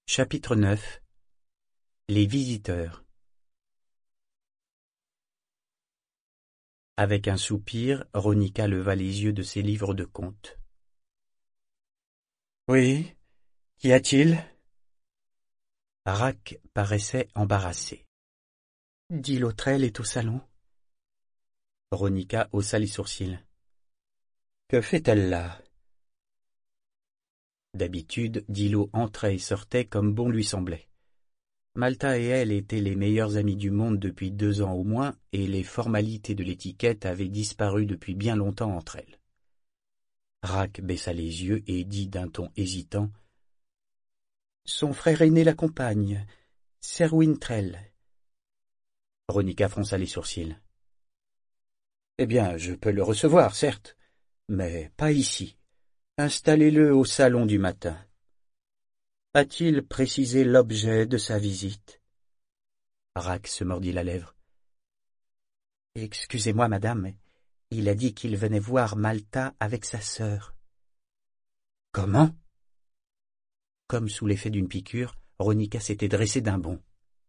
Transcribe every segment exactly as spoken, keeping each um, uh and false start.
Chapitre neuf. Les visiteurs. Avec un soupir, Ronica leva les yeux de ses livres de contes. « Oui, qu'y a-t-il » Rack paraissait embarrassé. « Dit Lautrelle est au salon. » Ronica haussa les sourcils. « Que fait-elle là » D'habitude, Dilo entrait et sortait comme bon lui semblait. Malta et elle étaient les meilleures amies du monde depuis deux ans au moins, et les formalités de l'étiquette avaient disparu depuis bien longtemps entre elles. Rack baissa les yeux et dit d'un ton hésitant « Son frère aîné l'accompagne, Serwyn Trell. » Ronica fronça les sourcils. « Eh bien, je peux le recevoir, certes, mais pas ici. Installez-le au salon du matin. » A-t-il précisé l'objet de sa visite? Rack se mordit la lèvre. « Excusez-moi, madame, il a dit qu'il venait voir Malta avec sa sœur. » « Comment ?» Comme sous l'effet d'une piqûre, Ronica s'était dressée d'un bond.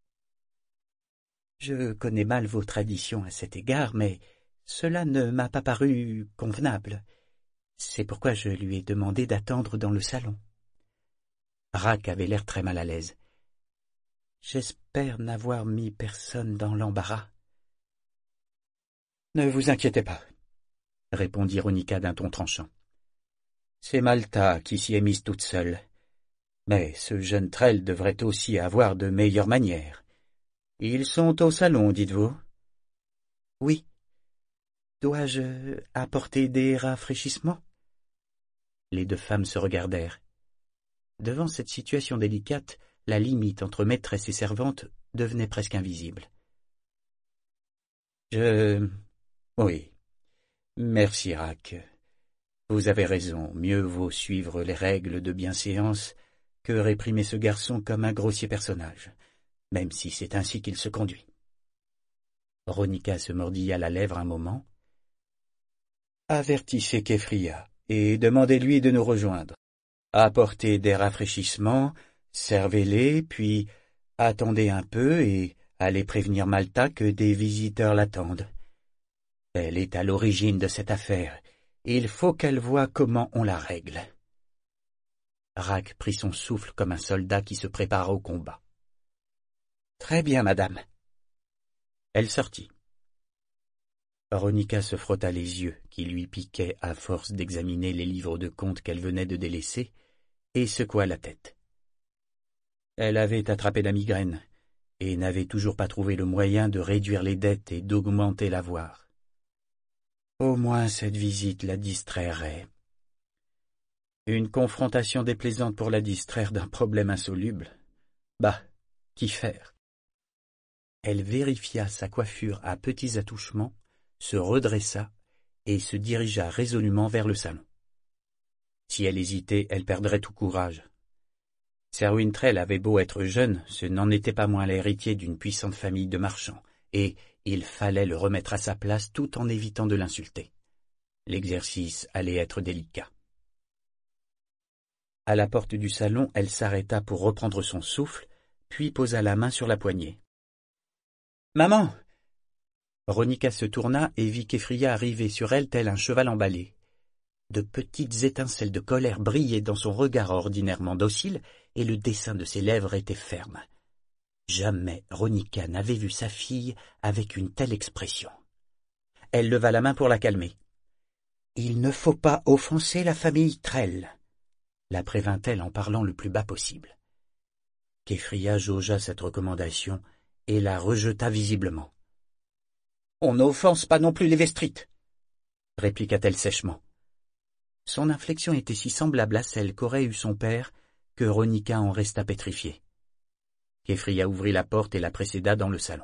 « Je connais mal vos traditions à cet égard, mais cela ne m'a pas paru convenable. C'est pourquoi je lui ai demandé d'attendre dans le salon. » Rack avait l'air très mal à l'aise. « J'espère n'avoir mis personne dans l'embarras. »« Ne vous inquiétez pas, » répondit Ronica d'un ton tranchant. « C'est Malta qui s'y est mise toute seule. Mais ce jeune Trell devrait aussi avoir de meilleures manières. Ils sont au salon, dites-vous? »« Oui. Dois-je apporter des rafraîchissements ?» Les deux femmes se regardèrent. Devant cette situation délicate, la limite entre maîtresse et servante devenait presque invisible. « Je... oui. Merci, Rack. Vous avez raison, mieux vaut suivre les règles de bienséance que réprimer ce garçon comme un grossier personnage, même si c'est ainsi qu'il se conduit. » Ronica se mordilla la lèvre un moment. « Avertissez Keffria et demandez-lui de nous rejoindre. Apportez des rafraîchissements, servez-les, puis attendez un peu et allez prévenir Malta que des visiteurs l'attendent. Elle est à l'origine de cette affaire. Il faut qu'elle voie comment on la règle. » Rack prit son souffle comme un soldat qui se prépare au combat. « Très bien, madame. » Elle sortit. Ronica se frotta les yeux, qui lui piquaient à force d'examiner les livres de contes qu'elle venait de délaisser, et secoua la tête. Elle avait attrapé la migraine, et n'avait toujours pas trouvé le moyen de réduire les dettes et d'augmenter l'avoir. Au moins cette visite la distrairait. Une confrontation déplaisante pour la distraire d'un problème insoluble. Bah, qu'y faire? Elle vérifia sa coiffure à petits attouchements, se redressa et se dirigea résolument vers le salon. Si elle hésitait, elle perdrait tout courage. Serwyn Trell avait beau être jeune, ce n'en était pas moins l'héritier d'une puissante famille de marchands, et il fallait le remettre à sa place tout en évitant de l'insulter. L'exercice allait être délicat. À la porte du salon, elle s'arrêta pour reprendre son souffle, puis posa la main sur la poignée. « Maman !» Ronica se tourna et vit Keffria arriver sur elle tel un cheval emballé. De petites étincelles de colère brillaient dans son regard ordinairement docile, et le dessin de ses lèvres était ferme. Jamais Ronica n'avait vu sa fille avec une telle expression. Elle leva la main pour la calmer. « Il ne faut pas offenser la famille Trell », la prévint-elle en parlant le plus bas possible. Keffria jaugea cette recommandation et la rejeta visiblement. « On n'offense pas non plus les Vestrites », répliqua-t-elle sèchement. Son inflexion était si semblable à celle qu'aurait eue son père que Ronica en resta pétrifiée. Keffria ouvrit la porte et la précéda dans le salon.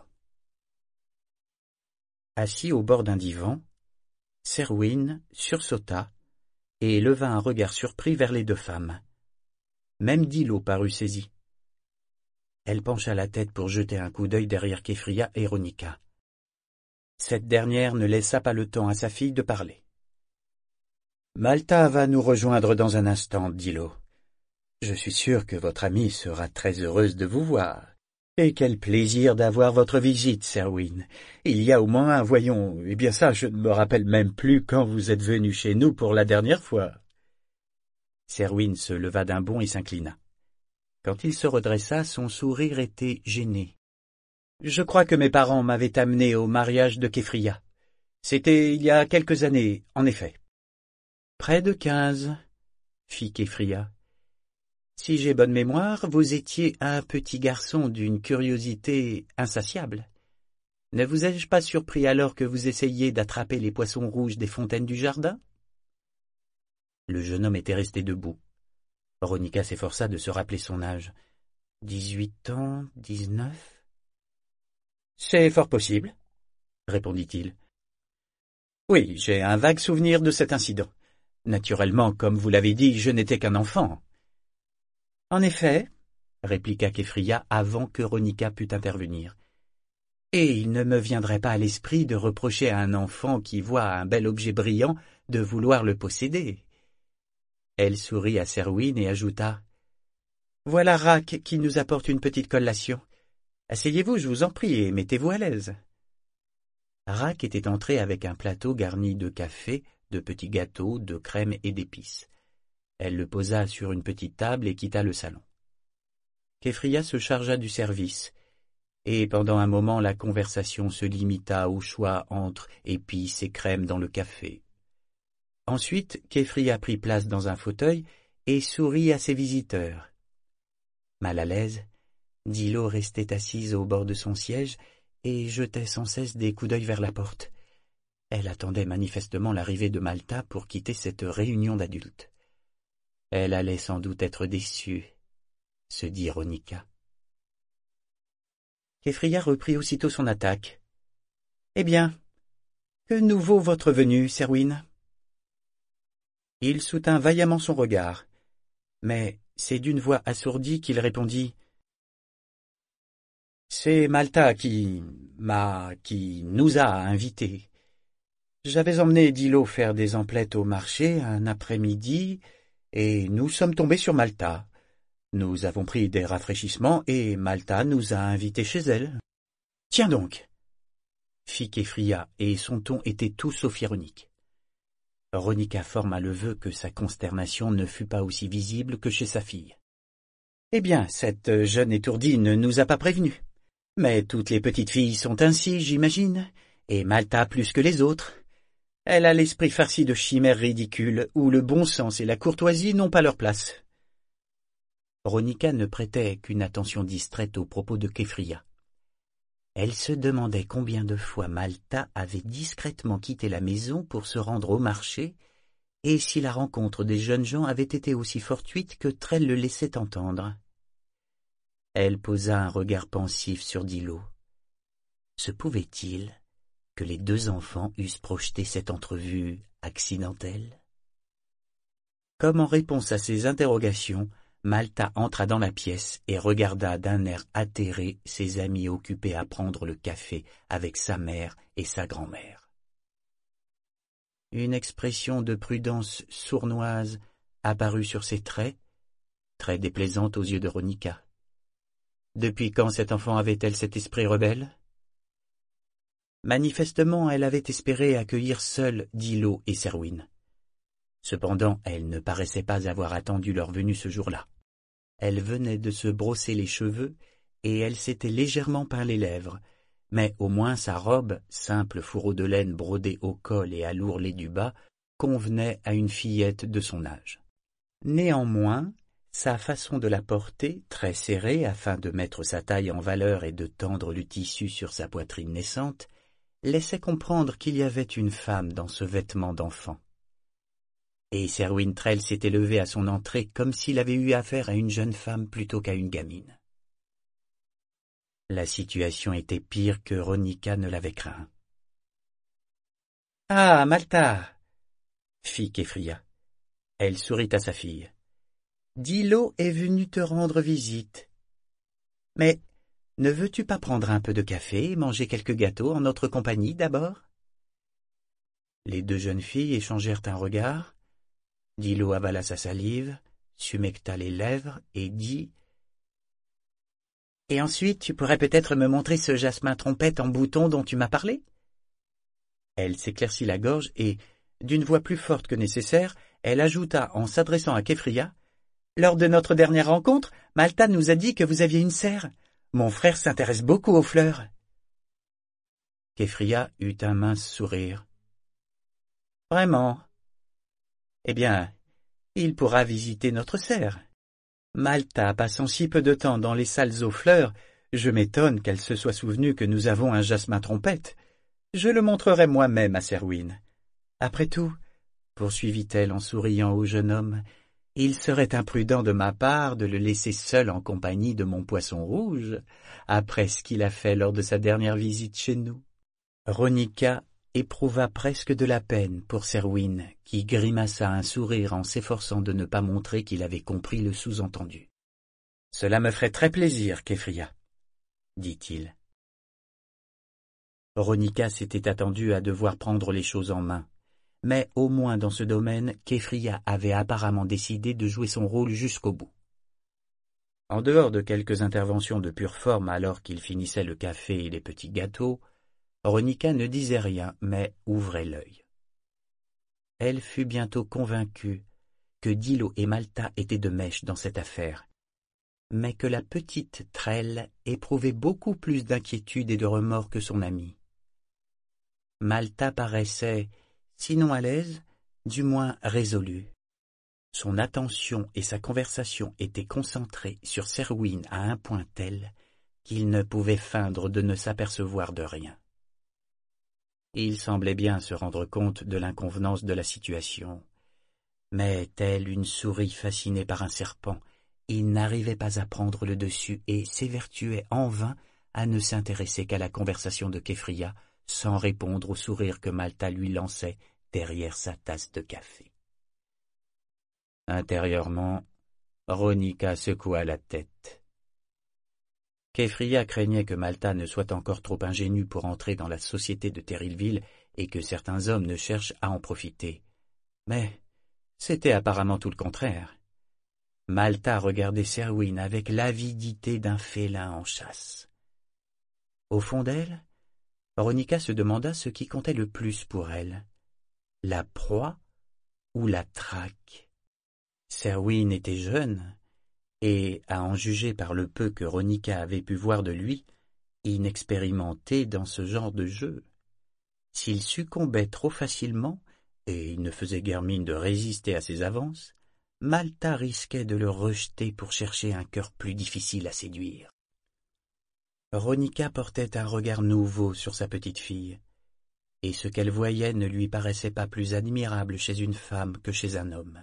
Assis au bord d'un divan, Serwyn sursauta et leva un regard surpris vers les deux femmes. Même Dilo parut saisie. Elle pencha la tête pour jeter un coup d'œil derrière Keffria et Ronica. Cette dernière ne laissa pas le temps à sa fille de parler. « Malta va nous rejoindre dans un instant, Dilo. Je suis sûr que votre amie sera très heureuse de vous voir. Et quel plaisir d'avoir votre visite, Selwyn. Il y a au moins, voyons, eh bien ça, je ne me rappelle même plus quand vous êtes venu chez nous pour la dernière fois. Selwyn se leva d'un bond et s'inclina. Quand il se redressa, son sourire était gêné. Je crois que mes parents m'avaient amené au mariage de Keffria. C'était il y a quelques années, en effet. Près de quinze, fit Keffria. Si j'ai bonne mémoire, vous étiez un petit garçon d'une curiosité insatiable. Ne vous ai-je pas surpris alors que vous essayiez d'attraper les poissons rouges des fontaines du jardin? Le jeune homme était resté debout. Ronica s'efforça de se rappeler son âge. Dix-huit ans, dix-neuf? C'est fort possible, répondit-il. Oui, j'ai un vague souvenir de cet incident. Naturellement, comme vous l'avez dit, je n'étais qu'un enfant. En effet, répliqua Keffria avant que Ronica pût intervenir. Et il ne me viendrait pas à l'esprit de reprocher à un enfant qui voit un bel objet brillant de vouloir le posséder. Elle sourit à Selwyn et ajouta. Voilà Rack qui nous apporte une petite collation. Asseyez-vous, je vous en prie, et mettez-vous à l'aise. Rack était entré avec un plateau garni de café, de petits gâteaux, de crème et d'épices. Elle le posa sur une petite table et quitta le salon. Keffria se chargea du service, et pendant un moment la conversation se limita au choix entre épices et crème dans le café. Ensuite, Keffria prit place dans un fauteuil et sourit à ses visiteurs. Mal à l'aise, Dilo restait assise au bord de son siège et jetait sans cesse des coups d'œil vers la porte. Elle attendait manifestement l'arrivée de Malta pour quitter cette réunion d'adultes. Elle allait sans doute être déçue, se dit Ronica. Keffria reprit aussitôt son attaque. « Eh bien, que nous vaut votre venue, Selwyn ?» Il soutint vaillamment son regard, mais c'est d'une voix assourdie qu'il répondit. « C'est Malta qui m'a... qui nous a invités. J'avais emmené Dilo faire des emplettes au marché un après-midi, et nous sommes tombés sur Malta. Nous avons pris des rafraîchissements, et Malta nous a invités chez elle. »« Tiens donc !» fit Keffria, et son ton était tout sauf ironique. Ronica forma le vœu que sa consternation ne fût pas aussi visible que chez sa fille. « Eh bien, cette jeune étourdie ne nous a pas prévenus. Mais toutes les petites filles sont ainsi, j'imagine, et Malta plus que les autres. Elle a l'esprit farci de chimères ridicules, où le bon sens et la courtoisie n'ont pas leur place. » Ronica ne prêtait qu'une attention distraite aux propos de Keffria. Elle se demandait combien de fois Malta avait discrètement quitté la maison pour se rendre au marché, et si la rencontre des jeunes gens avait été aussi fortuite que Trell le laissait entendre. Elle posa un regard pensif sur Dilo. Se pouvait-il que les deux enfants eussent projeté cette entrevue accidentelle? Comme en réponse à ces interrogations, Malta entra dans la pièce et regarda d'un air atterré ses amis occupés à prendre le café avec sa mère et sa grand-mère. Une expression de prudence sournoise apparut sur ses traits, très déplaisante aux yeux de Ronica. Depuis quand cette enfant avait-elle cet esprit rebelle? Manifestement, elle avait espéré accueillir seule Dilo et Selwyn. Cependant, elle ne paraissait pas avoir attendu leur venue ce jour-là. Elle venait de se brosser les cheveux et elle s'était légèrement peint les lèvres, mais au moins sa robe, simple fourreau de laine brodé au col et à l'ourlet du bas, convenait à une fillette de son âge. Néanmoins, sa façon de la porter, très serrée afin de mettre sa taille en valeur et de tendre le tissu sur sa poitrine naissante, laissait comprendre qu'il y avait une femme dans ce vêtement d'enfant. Et Selwyn Trell s'était levé à son entrée comme s'il avait eu affaire à une jeune femme plutôt qu'à une gamine. La situation était pire que Ronica ne l'avait craint. « Ah, Malta !» fit Keffria. Elle sourit à sa fille. « Dilo est venu te rendre visite. Mais ne veux-tu pas prendre un peu de café et manger quelques gâteaux en notre compagnie d'abord ?» Les deux jeunes filles échangèrent un regard. Dilo avala sa salive, s'humecta les lèvres et dit « Et ensuite, tu pourrais peut-être me montrer ce jasmin trompette en bouton dont tu m'as parlé ?» Elle s'éclaircit la gorge et, d'une voix plus forte que nécessaire, elle ajouta en s'adressant à Keffria « Lors de notre dernière rencontre, Malta nous a dit que vous aviez une serre. Mon frère s'intéresse beaucoup aux fleurs. » Keffria eut un mince sourire. « Vraiment ? Eh bien, il pourra visiter notre serre. Malta passant si peu de temps dans les salles aux fleurs, je m'étonne qu'elle se soit souvenue que nous avons un jasmin trompette. Je le montrerai moi-même à Serwin. Après tout, poursuivit-elle en souriant au jeune homme, il serait imprudent de ma part de le laisser seul en compagnie de mon poisson rouge, après ce qu'il a fait lors de sa dernière visite chez nous. » Ronica éprouva presque de la peine pour Serwin, qui grimaça un sourire en s'efforçant de ne pas montrer qu'il avait compris le sous-entendu. « Cela me ferait très plaisir, Keffria, » dit-il. Ronica s'était attendue à devoir prendre les choses en main, mais au moins dans ce domaine, Keffria avait apparemment décidé de jouer son rôle jusqu'au bout. En dehors de quelques interventions de pure forme alors qu'il finissait le café et les petits gâteaux, Ronica ne disait rien, mais ouvrait l'œil. Elle fut bientôt convaincue que Dilo et Malta étaient de mèche dans cette affaire, mais que la petite Trell éprouvait beaucoup plus d'inquiétude et de remords que son amie. Malta paraissait, sinon à l'aise, du moins résolue. Son attention et sa conversation étaient concentrées sur Serwin à un point tel qu'il ne pouvait feindre de ne s'apercevoir de rien. Il semblait bien se rendre compte de l'inconvenance de la situation, mais tel une souris fascinée par un serpent, il n'arrivait pas à prendre le dessus et s'évertuait en vain à ne s'intéresser qu'à la conversation de Keffria, sans répondre au sourire que Malta lui lançait derrière sa tasse de café. Intérieurement, Ronica secoua la tête. Keffria craignait que Malta ne soit encore trop ingénue pour entrer dans la société de Terrillville et que certains hommes ne cherchent à en profiter. Mais c'était apparemment tout le contraire. Malta regardait Serwin avec l'avidité d'un félin en chasse. Au fond d'elle, Ronica se demanda ce qui comptait le plus pour elle, la proie ou la traque. Serwin était jeune, et, à en juger par le peu que Ronica avait pu voir de lui, inexpérimenté dans ce genre de jeu. S'il succombait trop facilement, et il ne faisait guère mine de résister à ses avances, Malta risquait de le rejeter pour chercher un cœur plus difficile à séduire. Ronica portait un regard nouveau sur sa petite fille, et ce qu'elle voyait ne lui paraissait pas plus admirable chez une femme que chez un homme.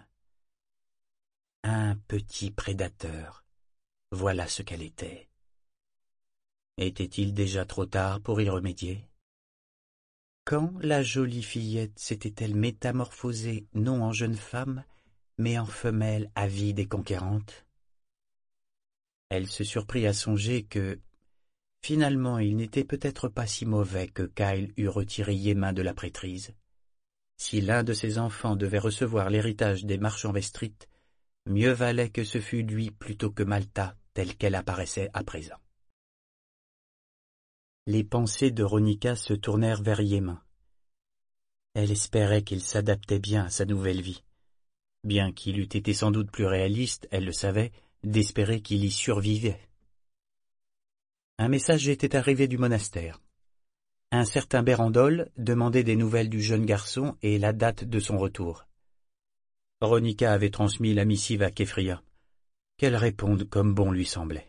Un petit prédateur, voilà ce qu'elle était. Était-il déjà trop tard pour y remédier? Quand la jolie fillette s'était-elle métamorphosée non en jeune femme, mais en femelle avide et conquérante? Elle se surprit à songer que, finalement, il n'était peut-être pas si mauvais que Kyle eût retiré Yémin de la prêtrise. Si l'un de ses enfants devait recevoir l'héritage des marchands Vestrit, mieux valait que ce fût lui plutôt que Malta, telle qu'elle apparaissait à présent. Les pensées de Ronica se tournèrent vers Yémin. Elle espérait qu'il s'adaptait bien à sa nouvelle vie. Bien qu'il eût été sans doute plus réaliste, elle le savait, d'espérer qu'il y survivait. Un message était arrivé du monastère. Un certain Bérandol demandait des nouvelles du jeune garçon et la date de son retour. Ronica avait transmis la missive à Keffria. Qu'elle réponde comme bon lui semblait.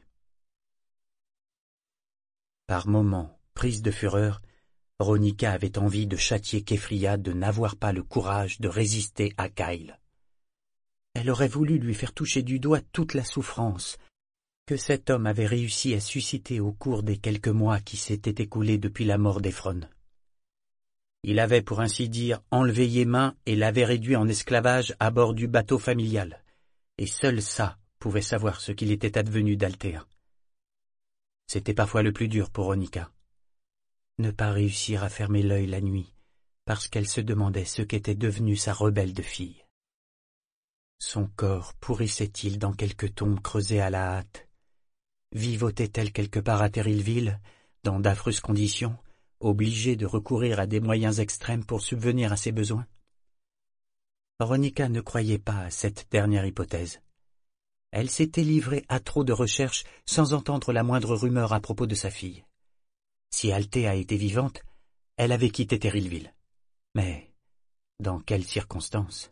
Par moments, prise de fureur, Ronica avait envie de châtier Keffria de n'avoir pas le courage de résister à Kyle. Elle aurait voulu lui faire toucher du doigt toute la souffrance que cet homme avait réussi à susciter au cours des quelques mois qui s'étaient écoulés depuis la mort d'Ephron. Il avait, pour ainsi dire, enlevé Yémin et l'avait réduit en esclavage à bord du bateau familial, et seul ça pouvait savoir ce qu'il était advenu d'Althea. C'était parfois le plus dur pour Ronica. Ne pas réussir à fermer l'œil la nuit, parce qu'elle se demandait ce qu'était devenue sa rebelle de fille. Son corps pourrissait-il dans quelque tombe creusée à la hâte? Vivotait-elle quelque part à Terrillville, dans d'affreuses conditions, obligée de recourir à des moyens extrêmes pour subvenir à ses besoins? Ronica ne croyait pas à cette dernière hypothèse. Elle s'était livrée à trop de recherches sans entendre la moindre rumeur à propos de sa fille. Si Althea était vivante, elle avait quitté Terrillville. Mais dans quelles circonstances?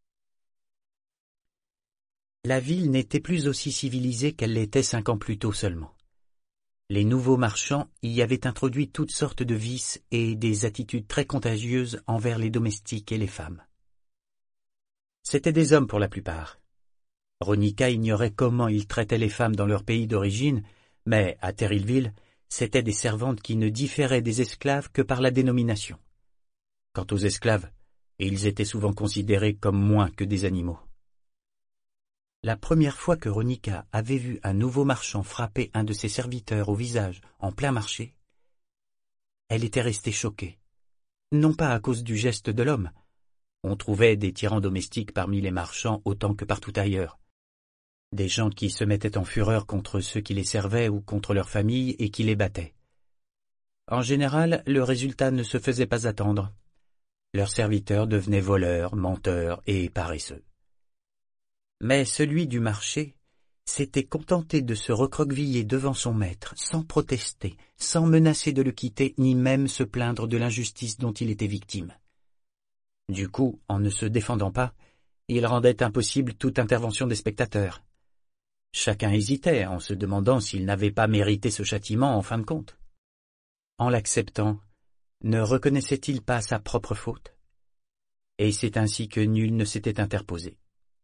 La ville n'était plus aussi civilisée qu'elle l'était cinq ans plus tôt seulement. Les nouveaux marchands y avaient introduit toutes sortes de vices et des attitudes très contagieuses envers les domestiques et les femmes. C'étaient des hommes pour la plupart. Ronica ignorait comment ils traitaient les femmes dans leur pays d'origine, mais à Terrillville, c'étaient des servantes qui ne différaient des esclaves que par la dénomination. Quant aux esclaves, ils étaient souvent considérés comme moins que des animaux. La première fois que Ronica avait vu un nouveau marchand frapper un de ses serviteurs au visage en plein marché, elle était restée choquée, non pas à cause du geste de l'homme. On trouvait des tyrans domestiques parmi les marchands autant que partout ailleurs. Des gens qui se mettaient en fureur contre ceux qui les servaient ou contre leurs familles et qui les battaient. En général, le résultat ne se faisait pas attendre. Leurs serviteurs devenaient voleurs, menteurs et paresseux. Mais celui du marché s'était contenté de se recroqueviller devant son maître, sans protester, sans menacer de le quitter, ni même se plaindre de l'injustice dont il était victime. Du coup, en ne se défendant pas, il rendait impossible toute intervention des spectateurs. Chacun hésitait en se demandant s'il n'avait pas mérité ce châtiment en fin de compte. En l'acceptant, ne reconnaissait-il pas sa propre faute? Et c'est ainsi que nul ne s'était interposé.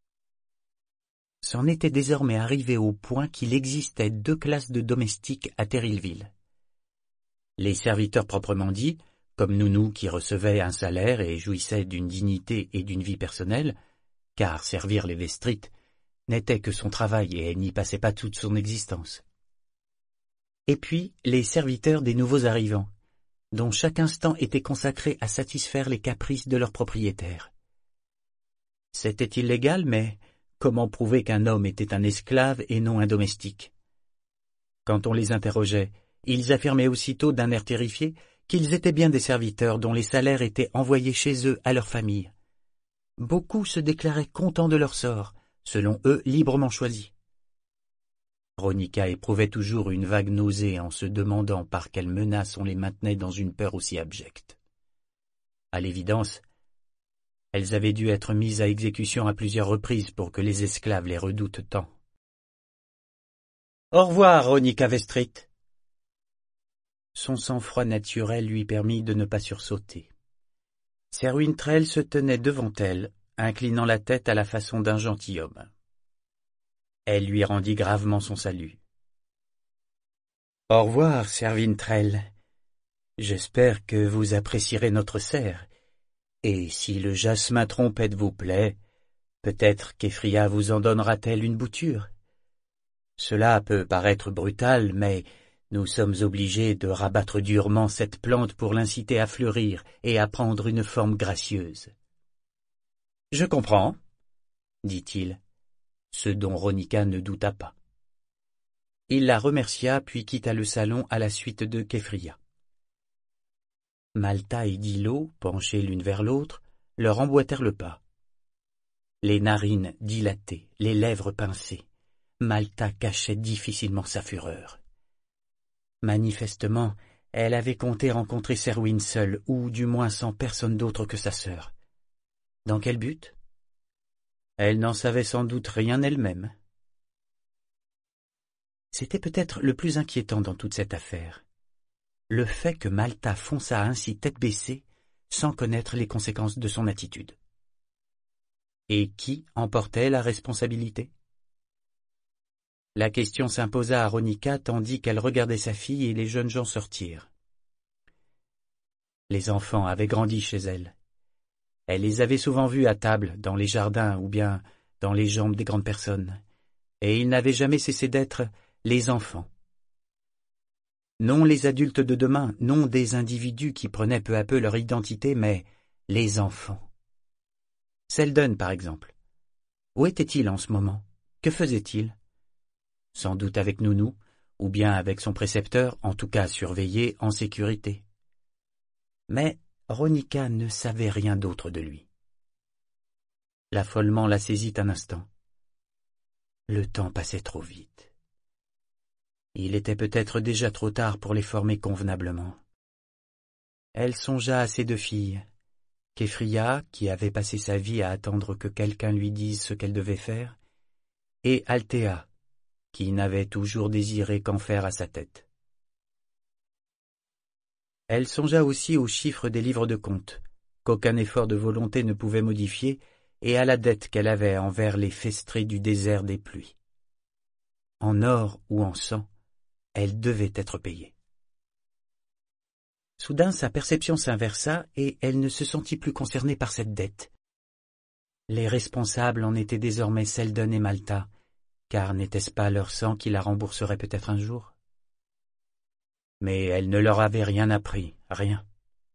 C'en était désormais arrivé au point qu'il existait deux classes de domestiques à Terrillville. Les serviteurs proprement dits, comme Nounou qui recevait un salaire et jouissait d'une dignité et d'une vie personnelle, car servir les Vestrit n'était que son travail et elle n'y passait pas toute son existence. Et puis les serviteurs des nouveaux arrivants, dont chaque instant était consacré à satisfaire les caprices de leurs propriétaires. C'était illégal, mais comment prouver qu'un homme était un esclave et non un domestique? Quand on les interrogeait, ils affirmaient aussitôt d'un air terrifié qu'ils étaient bien des serviteurs dont les salaires étaient envoyés chez eux à leur famille. Beaucoup se déclaraient contents de leur sort, selon eux librement choisi. Ronica éprouvait toujours une vague nausée en se demandant par quelle menace on les maintenait dans une peur aussi abjecte. À l'évidence, elles avaient dû être mises à exécution à plusieurs reprises pour que les esclaves les redoutent tant. « Au revoir, Ronica Vestrit !» Son sang-froid naturel lui permit de ne pas sursauter. Serwyn Trell se tenait devant elle, inclinant la tête à la façon d'un gentilhomme. Elle lui rendit gravement son salut. « Au revoir, Serwyn Trell. J'espère que vous apprécierez notre serre, et si le jasmin trompette vous plaît, peut-être qu'Effria vous en donnera-t-elle une bouture. Cela peut paraître brutal, mais nous sommes obligés de rabattre durement cette plante pour l'inciter à fleurir et à prendre une forme gracieuse. »« Je comprends, » dit-il, ce dont Ronica ne douta pas. Il la remercia puis quitta le salon à la suite de Keffria. Malta et Dilo, penchés l'une vers l'autre, leur emboîtèrent le pas. Les narines dilatées, les lèvres pincées, Malta cachait difficilement sa fureur. Manifestement, elle avait compté rencontrer Serwyn seule, ou du moins sans personne d'autre que sa sœur. Dans quel but? Elle n'en savait sans doute rien elle-même. C'était peut-être le plus inquiétant dans toute cette affaire. Le fait que Malta fonçât ainsi tête baissée, sans connaître les conséquences de son attitude. Et qui en portait la responsabilité? La question s'imposa à Ronica tandis qu'elle regardait sa fille et les jeunes gens sortir. Les enfants avaient grandi chez elle. Elle les avait souvent vus à table, dans les jardins ou bien dans les jambes des grandes personnes, et ils n'avaient jamais cessé d'être les enfants. Non les adultes de demain, non des individus qui prenaient peu à peu leur identité, mais les enfants. Selden, par exemple. Où était-il en ce moment? Que faisait-il? Sans doute avec Nounou, ou bien avec son précepteur, en tout cas surveillé, en sécurité. Mais Ronika ne savait rien d'autre de lui. L'affolement la saisit un instant. Le temps passait trop vite. Il était peut-être déjà trop tard pour les former convenablement. Elle songea à ses deux filles, Képhria, qui avait passé sa vie à attendre que quelqu'un lui dise ce qu'elle devait faire, et Althea, qui n'avait toujours désiré qu'en faire à sa tête. Elle songea aussi aux chiffres des livres de compte, qu'aucun effort de volonté ne pouvait modifier, et à la dette qu'elle avait envers les festrés du désert des pluies. En or ou en sang, elle devait être payée. Soudain, sa perception s'inversa et elle ne se sentit plus concernée par cette dette. Les responsables en étaient désormais Selden et Malta, car n'était-ce pas leur sang qui la rembourserait peut-être un jour? Mais elle ne leur avait rien appris, rien.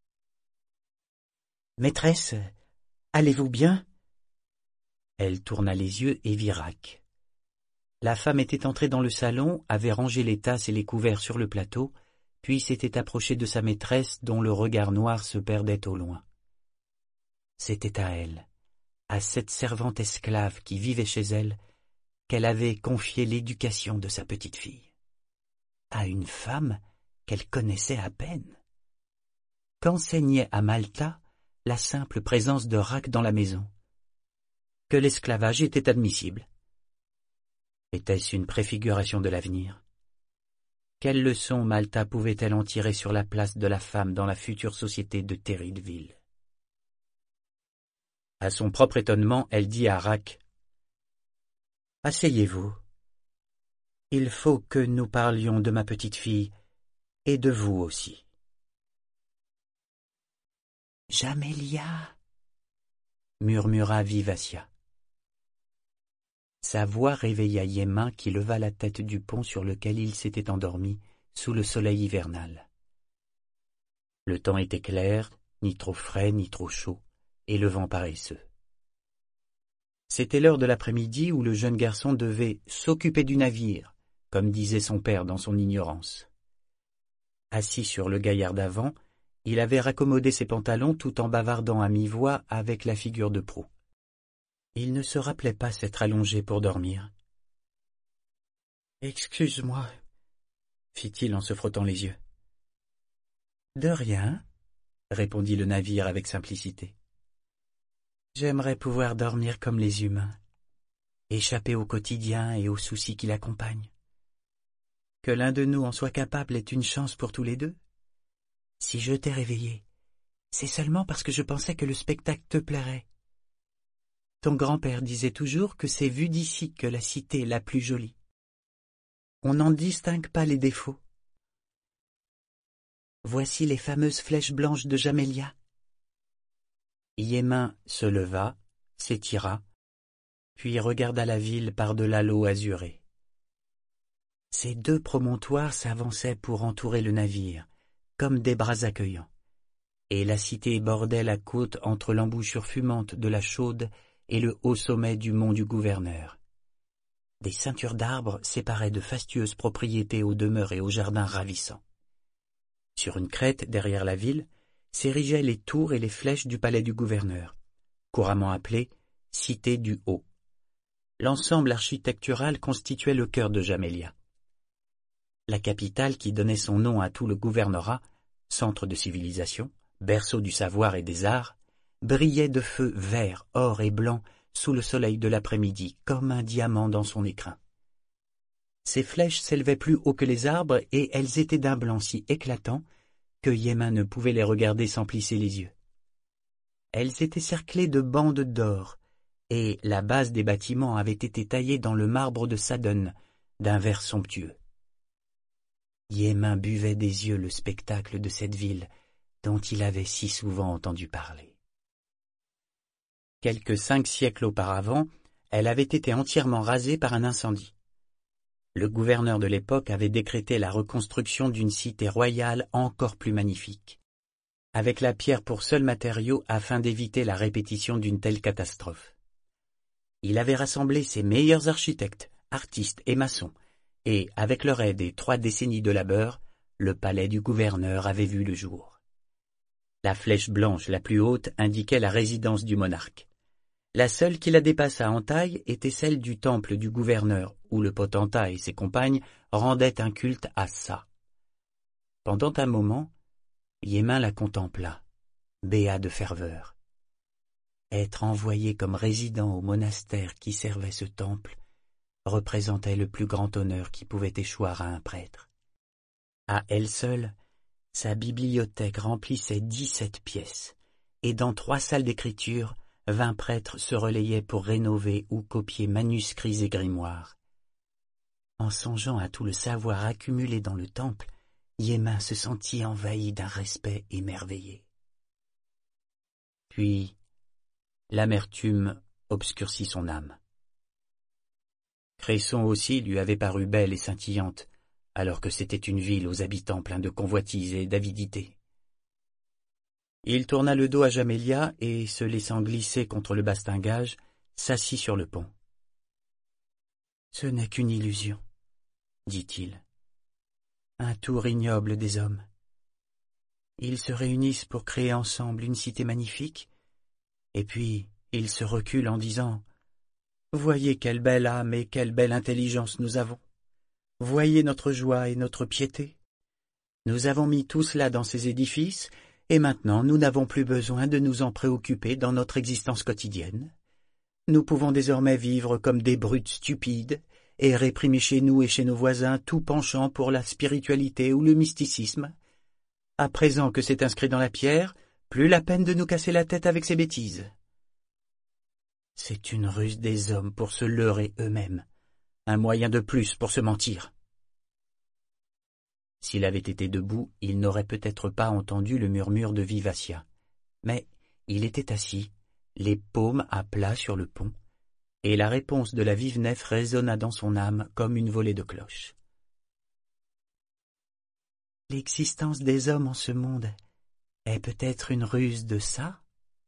« Maîtresse, allez-vous bien ?» Elle tourna les yeux et vit Rac. La femme était entrée dans le salon, avait rangé les tasses et les couverts sur le plateau, puis s'était approchée de sa maîtresse dont le regard noir se perdait au loin. C'était à elle, à cette servante esclave qui vivait chez elle, qu'elle avait confié l'éducation de sa petite fille. À une femme qu'elle connaissait à peine. Qu'enseignait à Malta la simple présence de Rac dans la maison? Que l'esclavage était admissible. Était-ce une préfiguration de l'avenir? Quelle leçon Malta pouvait-elle en tirer sur la place de la femme dans la future société de Terrillville? À son propre étonnement, elle dit à Rac: « Asseyez-vous. Il faut que nous parlions de ma petite fille, et de vous aussi. » « Jamélia » murmura Vivacia. Sa voix réveilla Yémin qui leva la tête du pont sur lequel il s'était endormi sous le soleil hivernal. Le temps était clair, ni trop frais ni trop chaud, et le vent paresseux. C'était l'heure de l'après-midi où le jeune garçon devait s'occuper du navire, comme disait son père dans son ignorance. Assis sur le gaillard d'avant, il avait raccommodé ses pantalons tout en bavardant à mi-voix avec la figure de proue. Il ne se rappelait pas s'être allongé pour dormir. « Excuse-moi, » fit-il en se frottant les yeux. « De rien, » répondit le navire avec simplicité. « J'aimerais pouvoir dormir comme les humains, échapper au quotidien et aux soucis qui l'accompagnent. Que l'un de nous en soit capable est une chance pour tous les deux. Si je t'ai réveillé, c'est seulement parce que je pensais que le spectacle te plairait. Ton grand-père disait toujours que c'est vu d'ici que la cité est la plus jolie. On n'en distingue pas les défauts. Voici les fameuses flèches blanches de Jamélia. » Yémin se leva, s'étira, puis regarda la ville par-delà l'eau azurée. Ces deux promontoires s'avançaient pour entourer le navire, comme des bras accueillants, et la cité bordait la côte entre l'embouchure fumante de la Chaude et le haut sommet du mont du Gouverneur. Des ceintures d'arbres séparaient de fastueuses propriétés aux demeures et aux jardins ravissants. Sur une crête derrière la ville s'érigeaient les tours et les flèches du palais du Gouverneur, couramment appelée Cité du Haut. L'ensemble architectural constituait le cœur de Jamélia. La capitale qui donnait son nom à tout le gouvernorat, centre de civilisation, berceau du savoir et des arts, brillait de feux vert, or et blanc sous le soleil de l'après-midi, comme un diamant dans son écrin. Ces flèches s'élevaient plus haut que les arbres et elles étaient d'un blanc si éclatant que Yémin ne pouvait les regarder sans plisser les yeux. Elles étaient cerclées de bandes d'or et la base des bâtiments avait été taillée dans le marbre de Sadon, d'un vert somptueux. Yémin buvait des yeux le spectacle de cette ville dont il avait si souvent entendu parler. Quelques cinq siècles auparavant, elle avait été entièrement rasée par un incendie. Le gouverneur de l'époque avait décrété la reconstruction d'une cité royale encore plus magnifique, avec la pierre pour seul matériau afin d'éviter la répétition d'une telle catastrophe. Il avait rassemblé ses meilleurs architectes, artistes et maçons, et, avec leur aide et trois décennies de labeur, le palais du gouverneur avait vu le jour. La flèche blanche la plus haute indiquait la résidence du monarque. La seule qui la dépassât en taille était celle du temple du gouverneur, où le potentat et ses compagnes rendaient un culte à ça. Pendant un moment, Yémin la contempla, béat de ferveur. Être envoyé comme résident au monastère qui servait ce temple représentait le plus grand honneur qui pouvait échoir à un prêtre. À elle seule, sa bibliothèque remplissait dix-sept pièces, et dans trois salles d'écriture, vingt prêtres se relayaient pour rénover ou copier manuscrits et grimoires. En songeant à tout le savoir accumulé dans le temple, Yémin se sentit envahi d'un respect émerveillé. Puis, l'amertume obscurcit son âme. Cresson aussi lui avait paru belle et scintillante, alors que c'était une ville aux habitants pleins de convoitises et d'avidité. Il tourna le dos à Jamélia et, se laissant glisser contre le bastingage, s'assit sur le pont. « Ce n'est qu'une illusion, » dit-il. « Un tour ignoble des hommes. Ils se réunissent pour créer ensemble une cité magnifique, et puis ils se reculent en disant « Voyez quelle belle âme et quelle belle intelligence nous avons. Voyez notre joie et notre piété. Nous avons mis tout cela dans ces édifices, et maintenant nous n'avons plus besoin de nous en préoccuper dans notre existence quotidienne. Nous pouvons désormais vivre comme des brutes stupides, et réprimer chez nous et chez nos voisins tout penchant pour la spiritualité ou le mysticisme. À présent que c'est inscrit dans la pierre, plus la peine de nous casser la tête avec ces bêtises. C'est une ruse des hommes pour se leurrer eux-mêmes, un moyen de plus pour se mentir. » S'il avait été debout, il n'aurait peut-être pas entendu le murmure de Vivassia. Mais il était assis, les paumes à plat sur le pont, et la réponse de la vive nef résonna dans son âme comme une volée de cloches. L'existence des hommes en ce monde est peut-être une ruse de ça?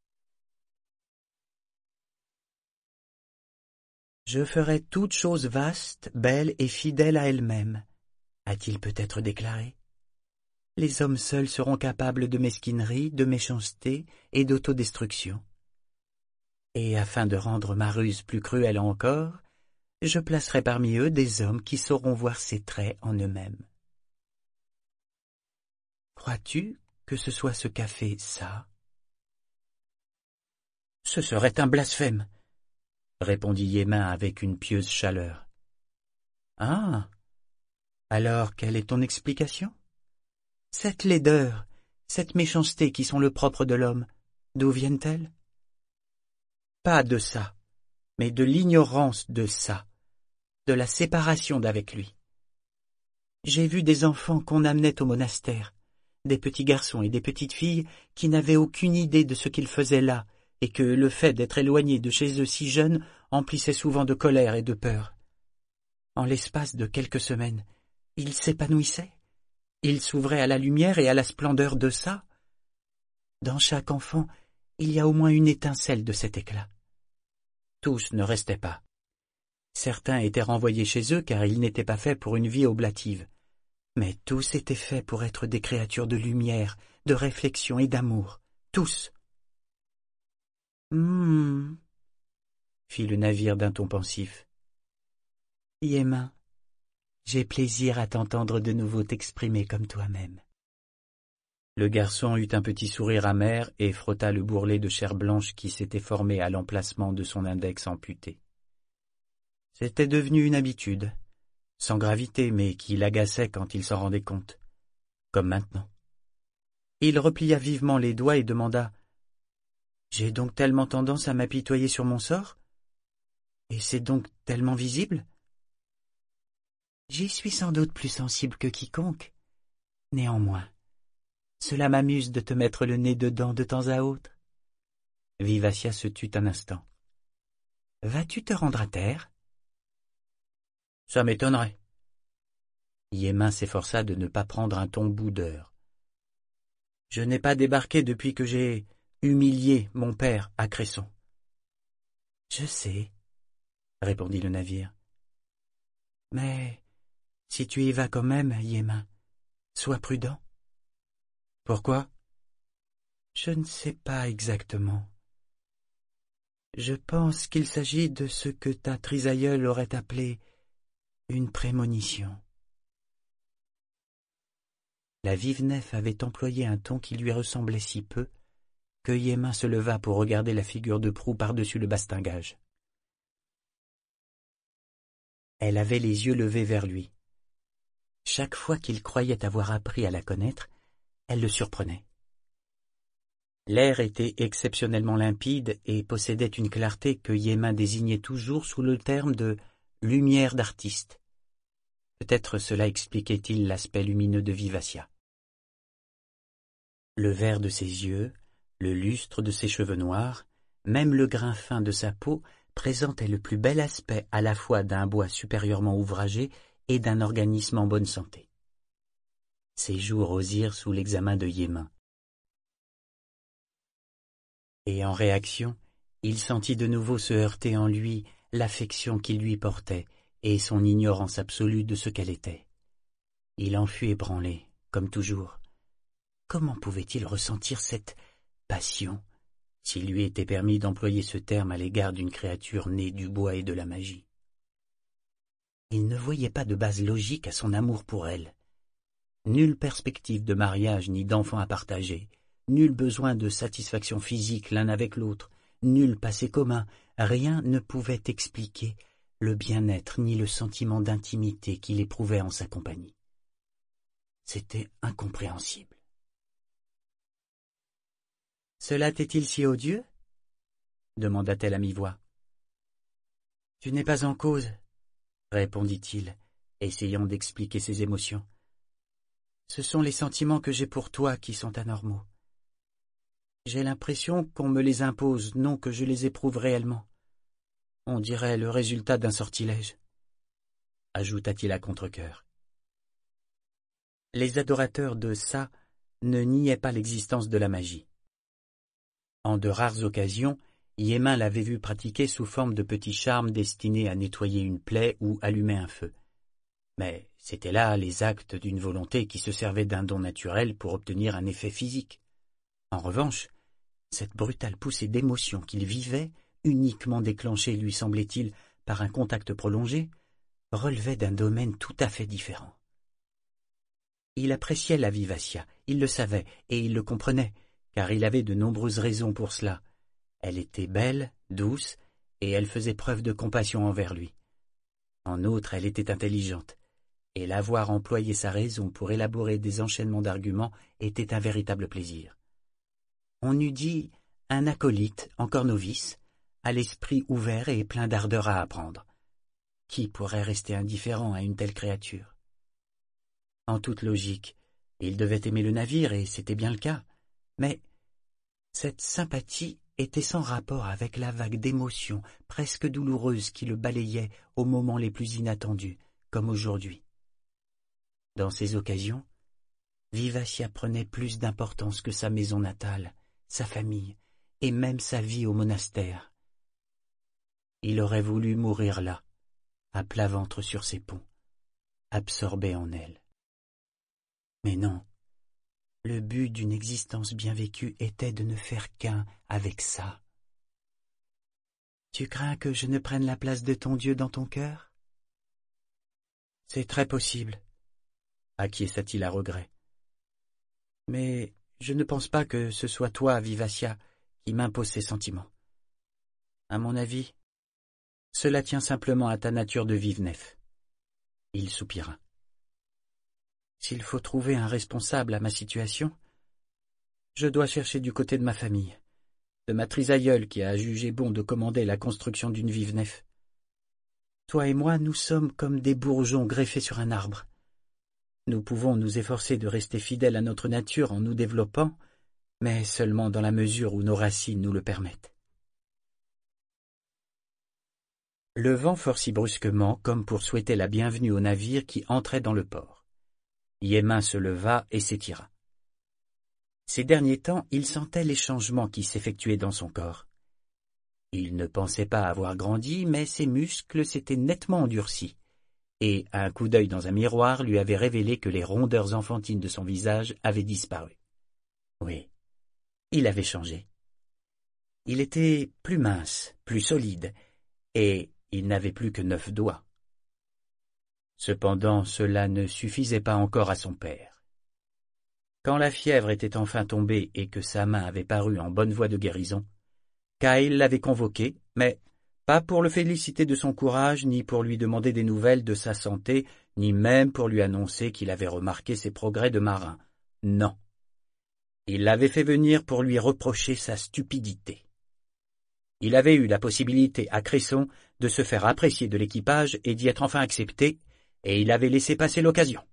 Je ferai toute chose vaste, belle et fidèle à elle-même, a-t-il peut-être déclaré. Les hommes seuls seront capables de mesquinerie, de méchanceté et d'autodestruction. Et afin de rendre ma ruse plus cruelle encore, je placerai parmi eux des hommes qui sauront voir ces traits en eux-mêmes. Crois-tu que ce soit ce qu'a fait ça? Ce serait un blasphème, répondit Yémin avec une pieuse chaleur. Ah! Alors quelle est ton explication? Cette laideur, cette méchanceté qui sont le propre de l'homme, d'où viennent-elles? Pas de ça, mais de l'ignorance de ça, de la séparation d'avec lui. J'ai vu des enfants qu'on amenait au monastère, des petits garçons et des petites filles qui n'avaient aucune idée de ce qu'ils faisaient là, et que le fait d'être éloignés de chez eux si jeunes emplissait souvent de colère et de peur. En l'espace de quelques semaines, ils s'épanouissaient, ils s'ouvraient à la lumière et à la splendeur de ça. Dans chaque enfant, il y a au moins une étincelle de cet éclat. Tous ne restaient pas. Certains étaient renvoyés chez eux car ils n'étaient pas faits pour une vie oblative. Mais tous étaient faits pour être des créatures de lumière, de réflexion et d'amour. Tous. Hum, fit le navire d'un ton pensif. Yémin, j'ai plaisir à t'entendre de nouveau t'exprimer comme toi-même. Le garçon eut un petit sourire amer et frotta le bourrelet de chair blanche qui s'était formé à l'emplacement de son index amputé. C'était devenu une habitude, sans gravité, mais qui l'agaçait quand il s'en rendait compte, comme maintenant. Il replia vivement les doigts et demanda « J'ai donc tellement tendance à m'apitoyer sur mon sort? Et c'est donc tellement visible ?» J'y suis sans doute plus sensible que quiconque. Néanmoins, cela m'amuse de te mettre le nez dedans de temps à autre. Vivassia se tut un instant. Vas-tu te rendre à terre? Ça m'étonnerait. Yémin s'efforça de ne pas prendre un ton boudeur. Je n'ai pas débarqué depuis que j'ai humilié mon père à Cresson. Je sais, répondit le navire. Mais si tu y vas quand même, Yémin, sois prudent. Pourquoi? Je ne sais pas exactement. Je pense qu'il s'agit de ce que ta trisaïeule aurait appelé une prémonition. La vive nef avait employé un ton qui lui ressemblait si peu que Yémin se leva pour regarder la figure de proue par-dessus le bastingage. Elle avait les yeux levés vers lui. Chaque fois qu'il croyait avoir appris à la connaître, elle le surprenait. L'air était exceptionnellement limpide et possédait une clarté que Yémin désignait toujours sous le terme de « lumière d'artiste ». Peut-être cela expliquait-il l'aspect lumineux de Vivacia. Le vert de ses yeux, le lustre de ses cheveux noirs, même le grain fin de sa peau présentaient le plus bel aspect à la fois d'un bois supérieurement ouvragé et d'un organisme en bonne santé. Ses joues rosirent sous l'examen de Yémin. Et en réaction, il sentit de nouveau se heurter en lui l'affection qu'il lui portait et son ignorance absolue de ce qu'elle était. Il en fut ébranlé, comme toujours. Comment pouvait-il ressentir cette passion, s'il lui était permis d'employer ce terme à l'égard d'une créature née du bois et de la magie? Il ne voyait pas de base logique à son amour pour elle. Nulle perspective de mariage ni d'enfant à partager, nul besoin de satisfaction physique l'un avec l'autre, nul passé commun, rien ne pouvait expliquer le bien-être ni le sentiment d'intimité qu'il éprouvait en sa compagnie. C'était incompréhensible. « Cela t'est-il si odieux ?» demanda-t-elle à mi-voix. « Tu n'es pas en cause, » répondit-il, essayant d'expliquer ses émotions. « Ce sont les sentiments que j'ai pour toi qui sont anormaux. J'ai l'impression qu'on me les impose, non que je les éprouve réellement. On dirait le résultat d'un sortilège, » ajouta-t-il à contre-cœur. Les adorateurs de ça ne niaient pas l'existence de la magie. En de rares occasions, Yémin l'avait vu pratiquer sous forme de petits charmes destinés à nettoyer une plaie ou allumer un feu. Mais c'étaient là les actes d'une volonté qui se servait d'un don naturel pour obtenir un effet physique. En revanche, cette brutale poussée d'émotion qu'il vivait, uniquement déclenchée, lui semblait-il, par un contact prolongé, relevait d'un domaine tout à fait différent. Il appréciait la Vivacia, il le savait et il le comprenait, car il avait de nombreuses raisons pour cela. Elle était belle, douce, et elle faisait preuve de compassion envers lui. En outre, elle était intelligente, et la voir employer sa raison pour élaborer des enchaînements d'arguments était un véritable plaisir. On eût dit un acolyte, encore novice, à l'esprit ouvert et plein d'ardeur à apprendre. Qui pourrait rester indifférent à une telle créature? En toute logique, il devait aimer le navire, et c'était bien le cas. Mais cette sympathie était sans rapport avec la vague d'émotions presque douloureuses qui le balayait aux moments les plus inattendus, comme aujourd'hui. Dans ces occasions, Vivacia prenait plus d'importance que sa maison natale, sa famille et même sa vie au monastère. Il aurait voulu mourir là, à plat ventre sur ses ponts, absorbé en elle. Mais non. Le but d'une existence bien vécue était de ne faire qu'un avec ça. Tu crains que je ne prenne la place de ton Dieu dans ton cœur? C'est très possible, acquiesça-t-il à regret. Mais je ne pense pas que ce soit toi, Vivacia, qui m'impose ces sentiments. À mon avis, cela tient simplement à ta nature de vive nef. Il soupira. S'il faut trouver un responsable à ma situation, je dois chercher du côté de ma famille, de ma trisaïeule qui a jugé bon de commander la construction d'une vive nef. Toi et moi, nous sommes comme des bourgeons greffés sur un arbre. Nous pouvons nous efforcer de rester fidèles à notre nature en nous développant, mais seulement dans la mesure où nos racines nous le permettent. Le vent forcit brusquement comme pour souhaiter la bienvenue au navire qui entrait dans le port. Yémin se leva et s'étira. Ces derniers temps, il sentait les changements qui s'effectuaient dans son corps. Il ne pensait pas avoir grandi, mais ses muscles s'étaient nettement endurcis, et un coup d'œil dans un miroir lui avait révélé que les rondeurs enfantines de son visage avaient disparu. Oui, il avait changé. Il était plus mince, plus solide, et il n'avait plus que neuf doigts. Cependant, cela ne suffisait pas encore à son père. Quand la fièvre était enfin tombée et que sa main avait paru en bonne voie de guérison, Kyle l'avait convoqué, mais pas pour le féliciter de son courage, ni pour lui demander des nouvelles de sa santé, ni même pour lui annoncer qu'il avait remarqué ses progrès de marin. Non. Il l'avait fait venir pour lui reprocher sa stupidité. Il avait eu la possibilité à Cresson de se faire apprécier de l'équipage et d'y être enfin accepté, et il avait laissé passer l'occasion.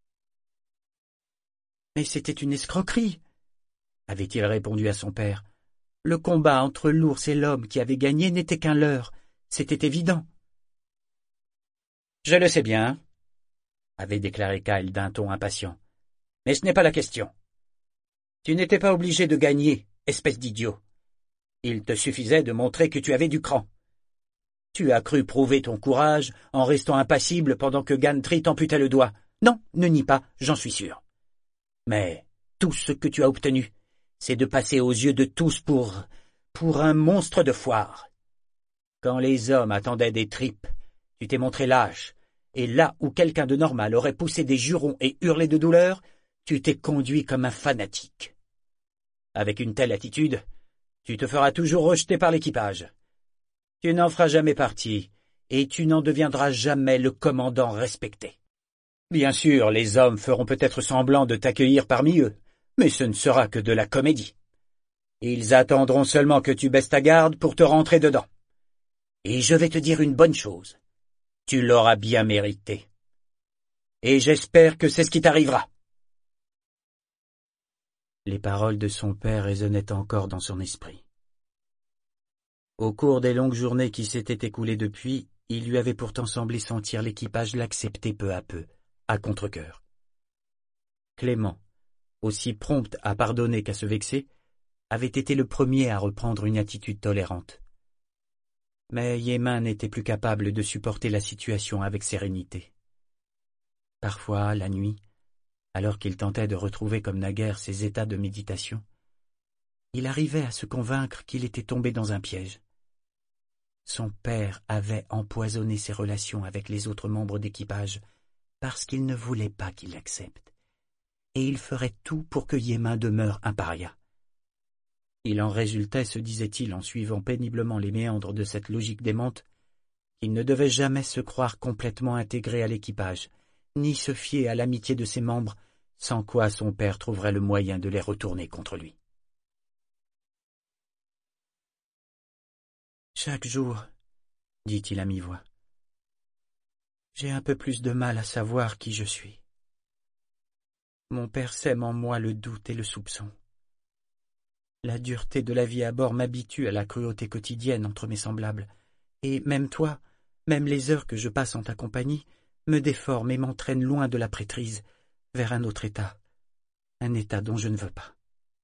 « Mais c'était une escroquerie !» avait-il répondu à son père. « Le combat entre l'ours et l'homme qui avait gagné n'était qu'un leurre, c'était évident. »« Je le sais bien, » avait déclaré Kyle d'un ton impatient, « mais ce n'est pas la question. Tu n'étais pas obligé de gagner, espèce d'idiot. Il te suffisait de montrer que tu avais du cran. Tu as cru prouver ton courage en restant impassible pendant que Gantry t'amputait le doigt. Non, ne nie pas, j'en suis sûr. Mais tout ce que tu as obtenu, c'est de passer aux yeux de tous pour... pour un monstre de foire. Quand les hommes attendaient des tripes, tu t'es montré lâche, et là où quelqu'un de normal aurait poussé des jurons et hurlé de douleur, tu t'es conduit comme un fanatique. Avec une telle attitude, tu te feras toujours rejeter par l'équipage. Tu n'en feras jamais partie, et tu n'en deviendras jamais le commandant respecté. Bien sûr, les hommes feront peut-être semblant de t'accueillir parmi eux, mais ce ne sera que de la comédie. Ils attendront seulement que tu baisses ta garde pour te rentrer dedans. Et je vais te dire une bonne chose. Tu l'auras bien mérité. Et j'espère que c'est ce qui t'arrivera. Les paroles de son père résonnaient encore dans son esprit. Au cours des longues journées qui s'étaient écoulées depuis, il lui avait pourtant semblé sentir l'équipage l'accepter peu à peu, à contre-cœur. Clément, aussi prompt à pardonner qu'à se vexer, avait été le premier à reprendre une attitude tolérante. Mais Yémin n'était plus capable de supporter la situation avec sérénité. Parfois, la nuit, alors qu'il tentait de retrouver comme naguère ses états de méditation, il arrivait à se convaincre qu'il était tombé dans un piège. Son père avait empoisonné ses relations avec les autres membres d'équipage parce qu'il ne voulait pas qu'il l'accepte, et il ferait tout pour que Yémin demeure un paria. Il en résultait, se disait-il en suivant péniblement les méandres de cette logique démente, qu'il ne devait jamais se croire complètement intégré à l'équipage, ni se fier à l'amitié de ses membres, sans quoi son père trouverait le moyen de les retourner contre lui. Chaque jour, dit-il à mi-voix, j'ai un peu plus de mal à savoir qui je suis. Mon père sème en moi le doute et le soupçon. La dureté de la vie à bord m'habitue à la cruauté quotidienne entre mes semblables, et même toi, même les heures que je passe en ta compagnie, me déforment et m'entraînent loin de la prêtrise, vers un autre état, un état dont je ne veux pas.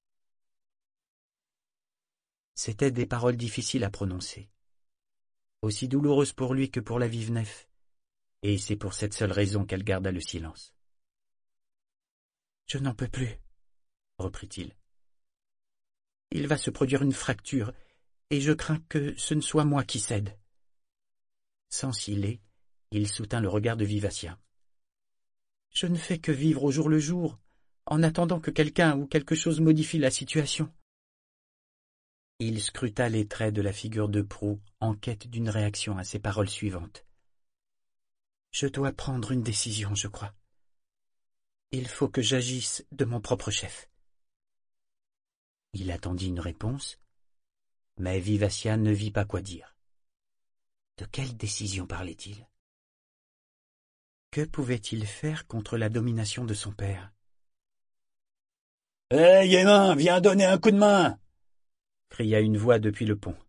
C'étaient des paroles difficiles à prononcer, aussi douloureuses pour lui que pour la vive Nef, et c'est pour cette seule raison qu'elle garda le silence. « Je n'en peux plus, » reprit-il. « Il va se produire une fracture, et je crains que ce ne soit moi qui cède. » Sans ciller, il soutint le regard de Vivacia. « Je ne fais que vivre au jour le jour, en attendant que quelqu'un ou quelque chose modifie la situation. » Il scruta les traits de la figure de proue en quête d'une réaction à ces paroles suivantes. « Je dois prendre une décision, je crois. Il faut que j'agisse de mon propre chef. » Il attendit une réponse, mais Vivacia ne vit pas quoi dire. De quelle décision parlait-il? Que pouvait-il faire contre la domination de son père? « Hé, hey, Yémin, viens donner un coup de main !» cria une voix depuis le pont.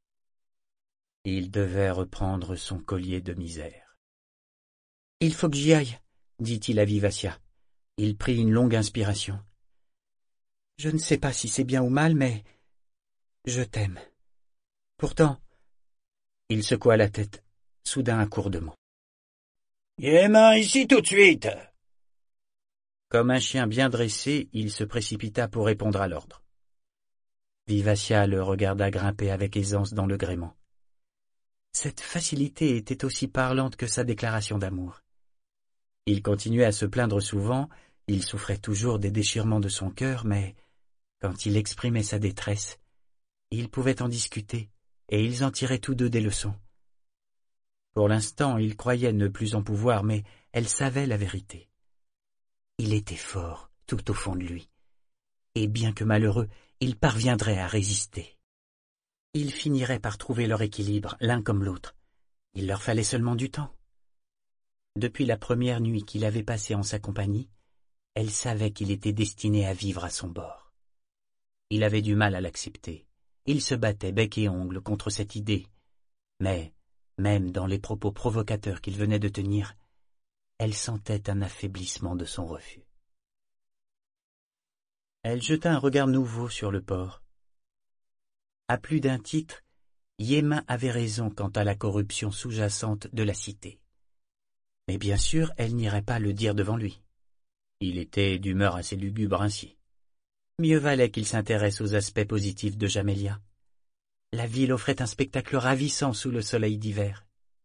Il devait reprendre son collier de misère. « Il faut que j'y aille, » dit-il à Vivacia. Il prit une longue inspiration. « Je ne sais pas si c'est bien ou mal, mais je t'aime. Pourtant, il secoua la tête, soudain un courdement. « Yémin, ici tout de suite !» Comme un chien bien dressé, il se précipita pour répondre à l'ordre. Vivacia le regarda grimper avec aisance dans le gréement. Cette facilité était aussi parlante que sa déclaration d'amour. Il continuait à se plaindre souvent, il souffrait toujours des déchirements de son cœur, mais quand il exprimait sa détresse, ils pouvaient en discuter, et ils en tiraient tous deux des leçons. Pour l'instant, il croyait ne plus en pouvoir, mais elle savait la vérité. Il était fort, tout au fond de lui, et bien que malheureux, il parviendrait à résister. Ils finiraient par trouver leur équilibre, l'un comme l'autre. Il leur fallait seulement du temps. Depuis la première nuit qu'il avait passée en sa compagnie, elle savait qu'il était destiné à vivre à son bord. Il avait du mal à l'accepter. Il se battait bec et ongle contre cette idée. Mais, même dans les propos provocateurs qu'il venait de tenir, elle sentait un affaiblissement de son refus. Elle jeta un regard nouveau sur le port. À plus d'un titre, Yémin avait raison quant à la corruption sous-jacente de la cité. Mais bien sûr, elle n'irait pas le dire devant lui. Il était d'humeur assez lugubre ainsi. Mieux valait qu'il s'intéresse aux aspects positifs de Jamélia. La ville offrait un spectacle ravissant sous le soleil d'hiver.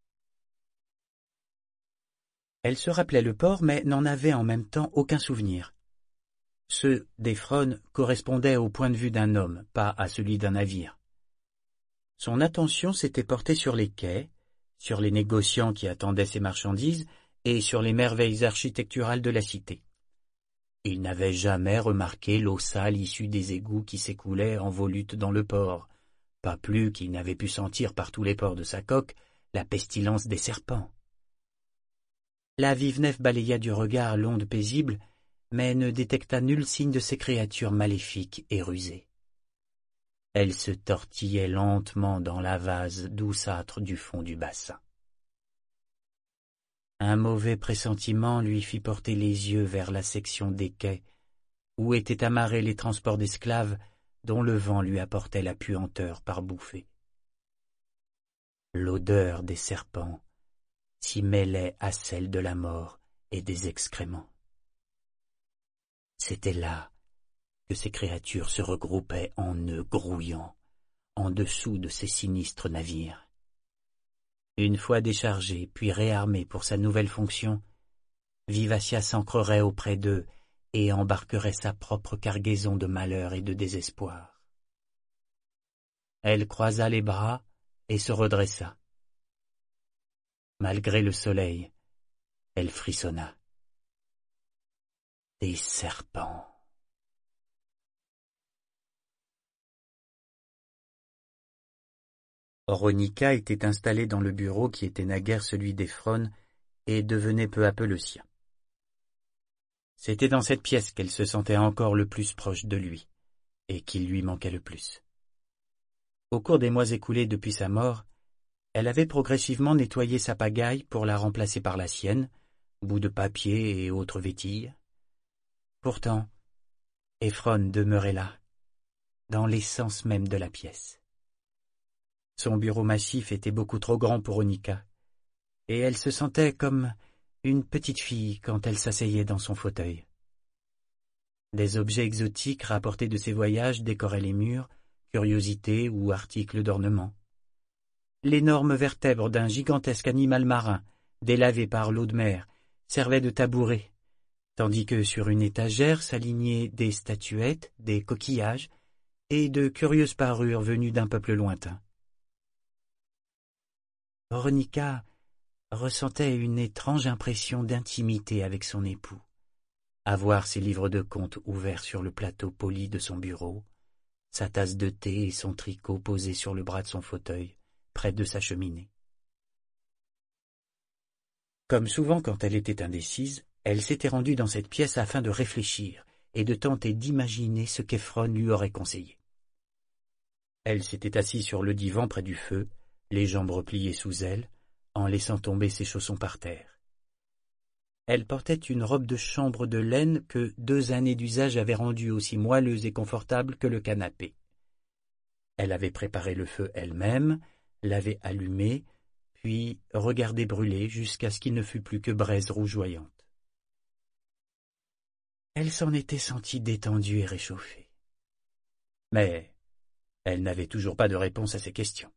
Elle se rappelait le port, mais n'en avait en même temps aucun souvenir. Ceux d'Ephron correspondaient au point de vue d'un homme, pas à celui d'un navire. Son attention s'était portée sur les quais, sur les négociants qui attendaient ses marchandises et sur les merveilles architecturales de la cité. Il n'avait jamais remarqué l'eau sale issue des égouts qui s'écoulaient en volutes dans le port, pas plus qu'il n'avait pu sentir par tous les pores de sa coque la pestilence des serpents. La vive nef balaya du regard l'onde paisible, mais ne détecta nul signe de ces créatures maléfiques et rusées. Elle se tortillait lentement dans la vase douceâtre du fond du bassin. Un mauvais pressentiment lui fit porter les yeux vers la section des quais, où étaient amarrés les transports d'esclaves dont le vent lui apportait la puanteur par bouffées. L'odeur des serpents s'y mêlait à celle de la mort et des excréments. C'était là que ces créatures se regroupaient en nœuds grouillants, en dessous de ces sinistres navires. Une fois déchargé, puis réarmé pour sa nouvelle fonction, Vivacia s'ancrerait auprès d'eux et embarquerait sa propre cargaison de malheur et de désespoir. Elle croisa les bras et se redressa. Malgré le soleil, elle frissonna. Des serpents. Ronica était installée dans le bureau qui était naguère celui d'Ephron et devenait peu à peu le sien. C'était dans cette pièce qu'elle se sentait encore le plus proche de lui, et qu'il lui manquait le plus. Au cours des mois écoulés depuis sa mort, elle avait progressivement nettoyé sa pagaille pour la remplacer par la sienne, bouts de papier et autres vétilles. Pourtant, Ephron demeurait là, dans l'essence même de la pièce. Son bureau massif était beaucoup trop grand pour Ronica, et elle se sentait comme une petite fille quand elle s'asseyait dans son fauteuil. Des objets exotiques rapportés de ses voyages décoraient les murs, curiosités ou articles d'ornement. L'énorme vertèbre d'un gigantesque animal marin, délavé par l'eau de mer, servait de tabouret, tandis que sur une étagère s'alignaient des statuettes, des coquillages et de curieuses parures venues d'un peuple lointain. Ronica ressentait une étrange impression d'intimité avec son époux, à voir ses livres de contes ouverts sur le plateau poli de son bureau, sa tasse de thé et son tricot posés sur le bras de son fauteuil, près de sa cheminée. Comme souvent quand elle était indécise, elle s'était rendue dans cette pièce afin de réfléchir et de tenter d'imaginer ce qu'Ephron lui aurait conseillé. Elle s'était assise sur le divan près du feu, les jambes repliées sous elle, en laissant tomber ses chaussons par terre. Elle portait une robe de chambre de laine que deux années d'usage avaient rendue aussi moelleuse et confortable que le canapé. Elle avait préparé le feu elle-même, l'avait allumé, puis regardé brûler jusqu'à ce qu'il ne fût plus que braise rougeoyante. Elle s'en était sentie détendue et réchauffée. Mais elle n'avait toujours pas de réponse à ses questions.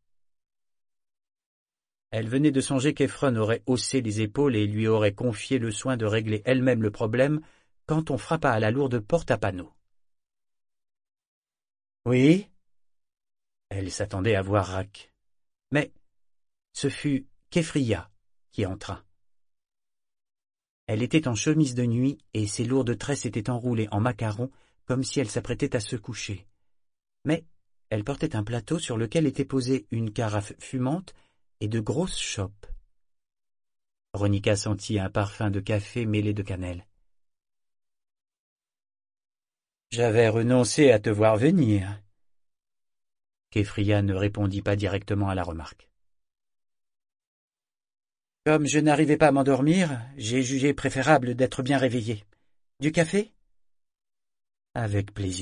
Elle venait de songer qu'Ephron aurait haussé les épaules et lui aurait confié le soin de régler elle-même le problème quand on frappa à la lourde porte à panneaux. « Oui ?» Elle s'attendait à voir Rac. Mais ce fut Képhria qui entra. Elle était en chemise de nuit et ses lourdes tresses étaient enroulées en macarons comme si elle s'apprêtait à se coucher. Mais elle portait un plateau sur lequel était posée une carafe fumante et de grosses chopes. Ronika sentit un parfum de café mêlé de cannelle. « J'avais renoncé à te voir venir. » Képhria ne répondit pas directement à la remarque. « Comme je n'arrivais pas à m'endormir, j'ai jugé préférable d'être bien réveillé. Du café ? » ?»« Avec plaisir. »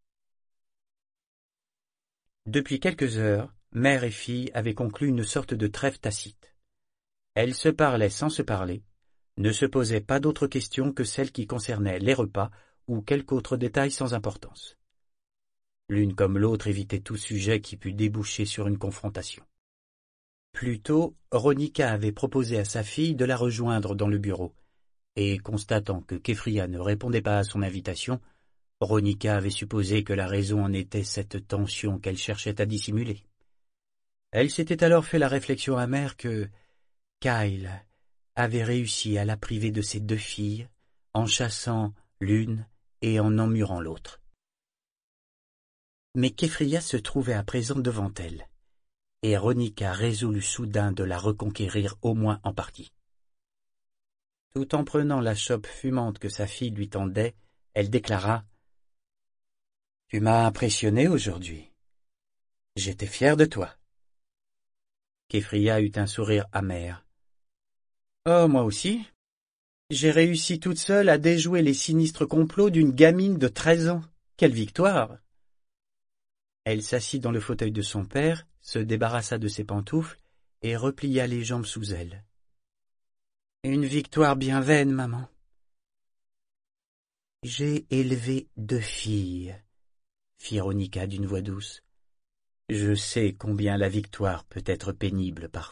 Depuis quelques heures, mère et fille avaient conclu une sorte de trêve tacite. Elles se parlaient sans se parler, ne se posaient pas d'autres questions que celles qui concernaient les repas ou quelque autre détail sans importance. L'une comme l'autre évitait tout sujet qui pût déboucher sur une confrontation. Plus tôt, Ronika avait proposé à sa fille de la rejoindre dans le bureau, et constatant que Képhria ne répondait pas à son invitation, Ronika avait supposé que la raison en était cette tension qu'elle cherchait à dissimuler. Elle s'était alors fait la réflexion amère que Kyle avait réussi à la priver de ses deux filles, en chassant l'une et en emmurant l'autre. Mais Képhria se trouvait à présent devant elle, et Ronika résolut soudain de la reconquérir au moins en partie. Tout en prenant la chope fumante que sa fille lui tendait, elle déclara « Tu m'as impressionné aujourd'hui. J'étais fier de toi. » Képhria eut un sourire amer. « Oh, moi aussi. J'ai réussi toute seule à déjouer les sinistres complots d'une gamine de treize ans. Quelle victoire !» Elle s'assit dans le fauteuil de son père, se débarrassa de ses pantoufles et replia les jambes sous elle. « Une victoire bien vaine, maman. »« J'ai élevé deux filles, » fit Ronika d'une voix douce. « Je sais combien la victoire peut être pénible parfois. »«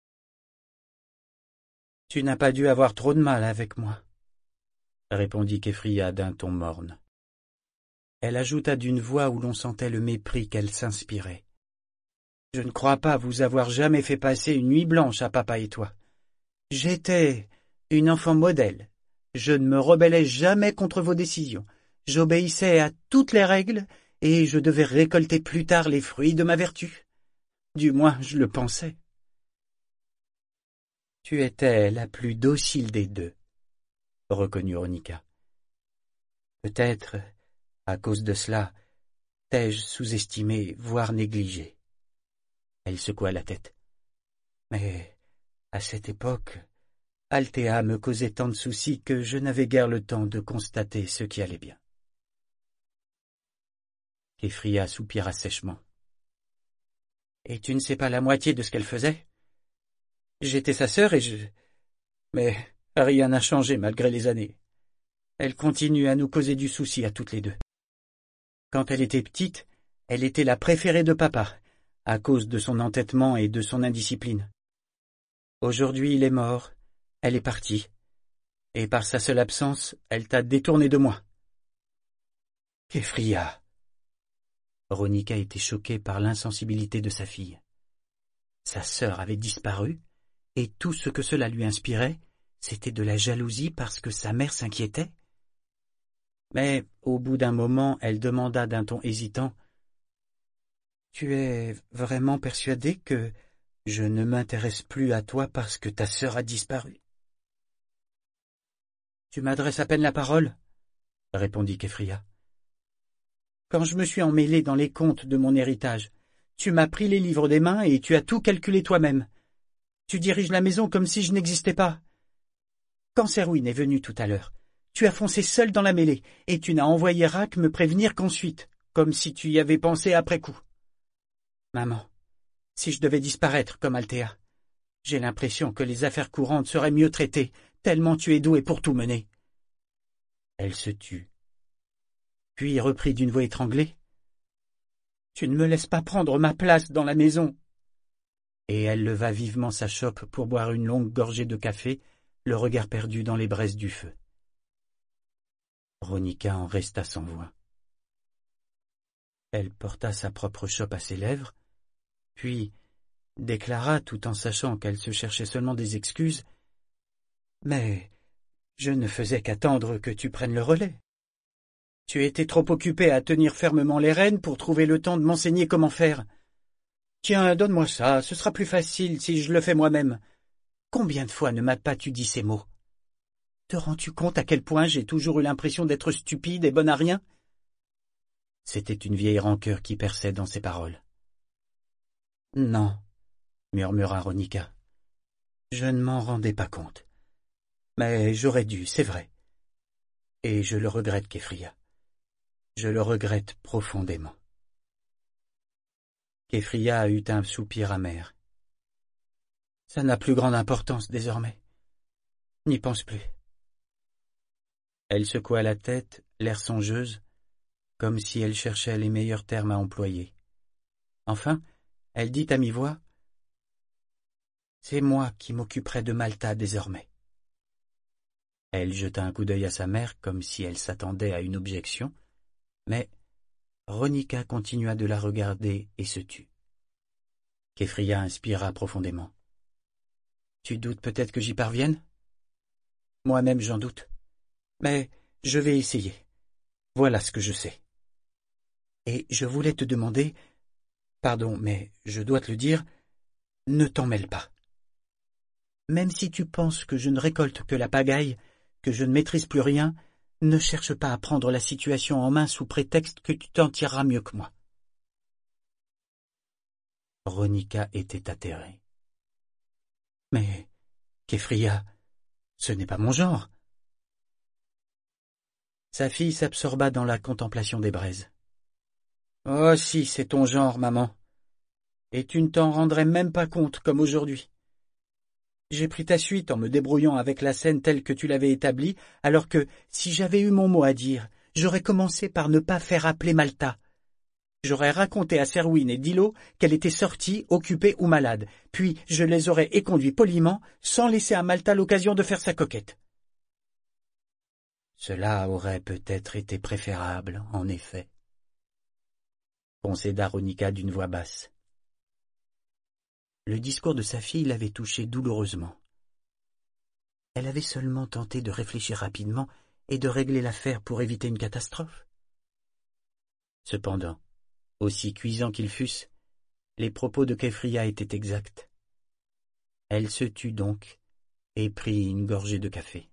Tu n'as pas dû avoir trop de mal avec moi, » répondit Képhria d'un ton morne. Elle ajouta d'une voix où l'on sentait le mépris qu'elle s'inspirait. « Je ne crois pas vous avoir jamais fait passer une nuit blanche à papa et toi. J'étais une enfant modèle. Je ne me rebellais jamais contre vos décisions. J'obéissais à toutes les règles et je devais récolter plus tard les fruits de ma vertu. Du moins, je le pensais. » « Tu étais la plus docile des deux, » reconnut Ronika. « Peut-être, à cause de cela, t'ai-je sous-estimé, voire négligé. » Elle secoua la tête. « Mais, à cette époque, Althea me causait tant de soucis que je n'avais guère le temps de constater ce qui allait bien. » Képhria soupira sèchement. « Et tu ne sais pas la moitié de ce qu'elle faisait ? J'étais sa sœur et je... Mais rien n'a changé malgré les années. Elle continue à nous causer du souci à toutes les deux. Quand elle était petite, elle était la préférée de papa, à cause de son entêtement et de son indiscipline. Aujourd'hui, il est mort, elle est partie, et par sa seule absence, elle t'a détourné de moi. » Képhria. Ronika était choquée par l'insensibilité de sa fille. Sa sœur avait disparu, et tout ce que cela lui inspirait, c'était de la jalousie parce que sa mère s'inquiétait. Mais, au bout d'un moment, elle demanda d'un ton hésitant, « Tu es vraiment persuadé que je ne m'intéresse plus à toi parce que ta sœur a disparu ?»« Tu m'adresses à peine la parole, » répondit Képhria. « Quand je me suis emmêlée dans les comptes de mon héritage, tu m'as pris les livres des mains et tu as tout calculé toi-même. Tu diriges la maison comme si je n'existais pas. Quand Serwin est venu tout à l'heure, tu as foncé seul dans la mêlée, et tu n'as envoyé Rac me prévenir qu'ensuite, comme si tu y avais pensé après coup. Maman, si je devais disparaître comme Althea, j'ai l'impression que les affaires courantes seraient mieux traitées, tellement tu es douée pour tout mener. » Elle se tut, puis reprit d'une voix étranglée. « Tu ne me laisses pas prendre ma place dans la maison. » Et elle leva vivement sa chope pour boire une longue gorgée de café, le regard perdu dans les braises du feu. Ronica en resta sans voix. Elle porta sa propre chope à ses lèvres, puis déclara, tout en sachant qu'elle se cherchait seulement des excuses, « Mais je ne faisais qu'attendre que tu prennes le relais. Tu étais trop occupé à tenir fermement les rênes pour trouver le temps de m'enseigner comment faire. Tiens, donne-moi ça, ce sera plus facile si je le fais moi-même. Combien de fois ne m'as pas tu dit ces mots? Te rends-tu compte à quel point j'ai toujours eu l'impression d'être stupide et bonne à rien ?» C'était une vieille rancœur qui perçait dans ses paroles. « Non, » murmura Ronica. « Je ne m'en rendais pas compte. Mais j'aurais dû, c'est vrai. Et je le regrette, Keffria. Je le regrette profondément. » Keffria eut un soupir amer. « Ça n'a plus grande importance désormais. N'y pense plus. » Elle secoua la tête, l'air songeuse, comme si elle cherchait les meilleurs termes à employer. Enfin, elle dit à mi-voix, « C'est moi qui m'occuperai de Malta désormais. » Elle jeta un coup d'œil à sa mère comme si elle s'attendait à une objection, mais Ronica continua de la regarder et se tut. Keffria inspira profondément. « Tu doutes peut-être que j'y parvienne? Moi-même j'en doute. Mais je vais essayer. Voilà ce que je sais. Et je voulais te demander, pardon, mais je dois te le dire, ne t'en mêle pas. Même si tu penses que je ne récolte que la pagaille, que je ne maîtrise plus rien, ne cherche pas à prendre la situation en main sous prétexte que tu t'en tireras mieux que moi. » Ronica était atterrée. « Mais, Keffria, ce n'est pas mon genre. » Sa fille s'absorba dans la contemplation des braises. « Oh si, c'est ton genre, maman. Et tu ne t'en rendrais même pas compte, comme aujourd'hui. J'ai pris ta suite en me débrouillant avec la scène telle que tu l'avais établie, alors que, si j'avais eu mon mot à dire, j'aurais commencé par ne pas faire appeler Malta. J'aurais raconté à Serwin et Dilo qu'elle était sortie, occupée ou malade, puis je les aurais éconduits poliment, sans laisser à Malta l'occasion de faire sa coquette. » Cela aurait peut-être été préférable, en effet, concéda Ronica d'une voix basse. Le discours de sa fille l'avait touchée douloureusement. Elle avait seulement tenté de réfléchir rapidement et de régler l'affaire pour éviter une catastrophe. Cependant, aussi cuisants qu'ils fussent, les propos de Keffria étaient exacts. Elle se tut donc et prit une gorgée de café.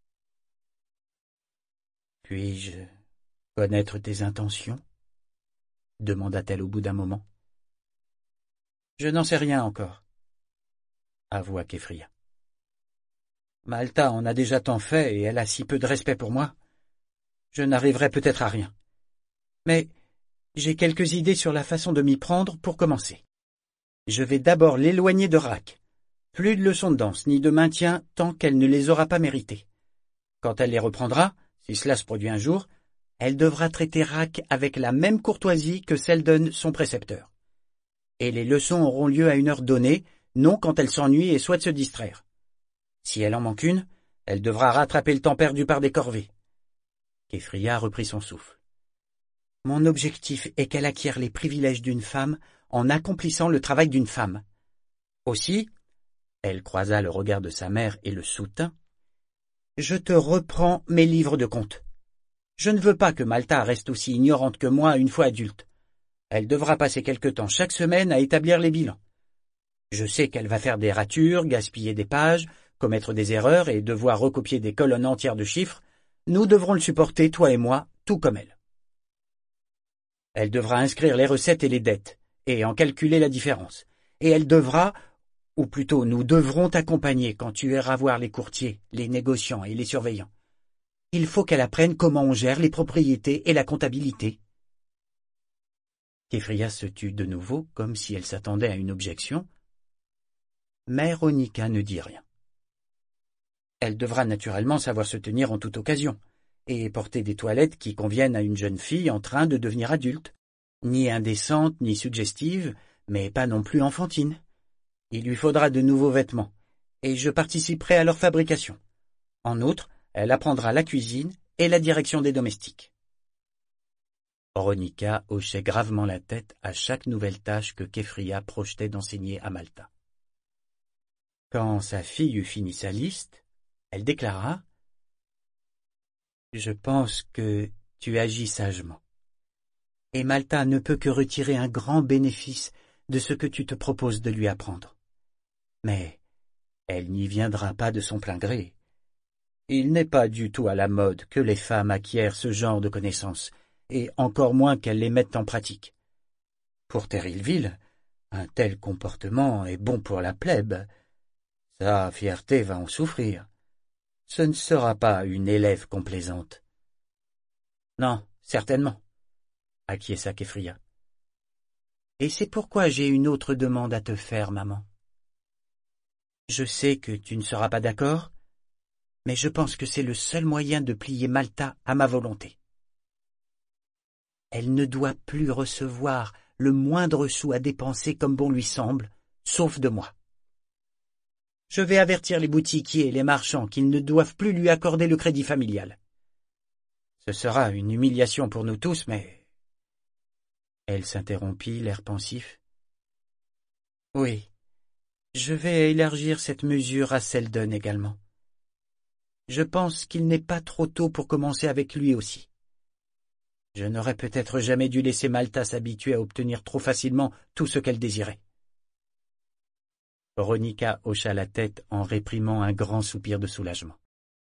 « Puis-je connaître tes intentions ?» demanda-t-elle au bout d'un moment. « Je n'en sais rien encore, » avoua Keffria. « Malta en a déjà tant fait et elle a si peu de respect pour moi. Je n'arriverai peut-être à rien. Mais j'ai quelques idées sur la façon de m'y prendre pour commencer. Je vais d'abord l'éloigner de Rack. Plus de leçons de danse ni de maintien tant qu'elle ne les aura pas méritées. Quand elle les reprendra, si cela se produit un jour, elle devra traiter Rack avec la même courtoisie que celle donne son précepteur. Et les leçons auront lieu à une heure donnée, non quand elle s'ennuie et souhaite se distraire. Si elle en manque une, elle devra rattraper le temps perdu par des corvées. » Keffria reprit son souffle. « Mon objectif est qu'elle acquiert les privilèges d'une femme en accomplissant le travail d'une femme. Aussi, elle croisa le regard de sa mère et le soutint, je te reprends mes livres de contes. Je ne veux pas que Malta reste aussi ignorante que moi une fois adulte. Elle devra passer quelque temps chaque semaine à établir les bilans. Je sais qu'elle va faire des ratures, gaspiller des pages, commettre des erreurs et devoir recopier des colonnes entières de chiffres. Nous devrons le supporter, toi et moi, tout comme elle. Elle devra inscrire les recettes et les dettes, et en calculer la différence. Et elle devra, ou plutôt nous devrons t'accompagner quand tu iras voir les courtiers, les négociants et les surveillants. Il faut qu'elle apprenne comment on gère les propriétés et la comptabilité. » Képhria se tut de nouveau, comme si elle s'attendait à une objection, mais Ronika ne dit rien. Elle devra naturellement savoir se tenir en toute occasion, et porter des toilettes qui conviennent à une jeune fille en train de devenir adulte, ni indécente ni suggestive, mais pas non plus enfantine. Il lui faudra de nouveaux vêtements, et je participerai à leur fabrication. En outre, elle apprendra la cuisine et la direction des domestiques. Ronika hochait gravement la tête à chaque nouvelle tâche que Képhria projetait d'enseigner à Malta. Quand sa fille eut fini sa liste, elle déclara « Je pense que tu agis sagement, et Malta ne peut que retirer un grand bénéfice de ce que tu te proposes de lui apprendre. Mais elle n'y viendra pas de son plein gré. Il n'est pas du tout à la mode que les femmes acquièrent ce genre de connaissances, et encore moins qu'elles les mettent en pratique. Pour Terrillville, un tel comportement est bon pour la plèbe. Sa fierté va en souffrir. Ce ne sera pas une élève complaisante. »« Non, certainement, » acquiesça Képhria. « Et c'est pourquoi j'ai une autre demande à te faire, maman. Je sais que tu ne seras pas d'accord, mais je pense que c'est le seul moyen de plier Malta à ma volonté. Elle ne doit plus recevoir le moindre sou à dépenser comme bon lui semble, sauf de moi. Je vais avertir les boutiquiers et les marchands qu'ils ne doivent plus lui accorder le crédit familial. Ce sera une humiliation pour nous tous, mais... » Elle s'interrompit, l'air pensif. « Oui, je vais élargir cette mesure à Selden également. Je pense qu'il n'est pas trop tôt pour commencer avec lui aussi. Je n'aurais peut-être jamais dû laisser Malta s'habituer à obtenir trop facilement tout ce qu'elle désirait. » Ronika hocha la tête en réprimant un grand soupir de soulagement.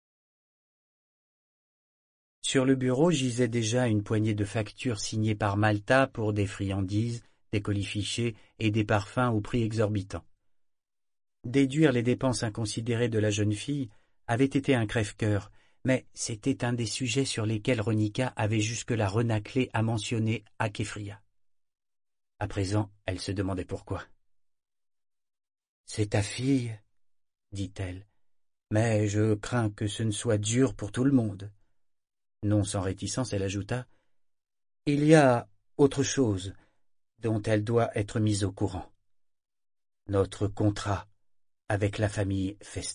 Sur le bureau gisait déjà une poignée de factures signées par Malta pour des friandises, des colifichets et des parfums au prix exorbitant. Déduire les dépenses inconsidérées de la jeune fille avait été un crève-cœur, mais c'était un des sujets sur lesquels Ronika avait jusque-là renâclé à mentionner à Képhria. À présent, elle se demandait pourquoi. « C'est ta fille, » dit-elle, « mais je crains que ce ne soit dur pour tout le monde. » Non sans réticence, elle ajouta « Il y a autre chose dont elle doit être mise au courant. Notre contrat avec la famille Festré. »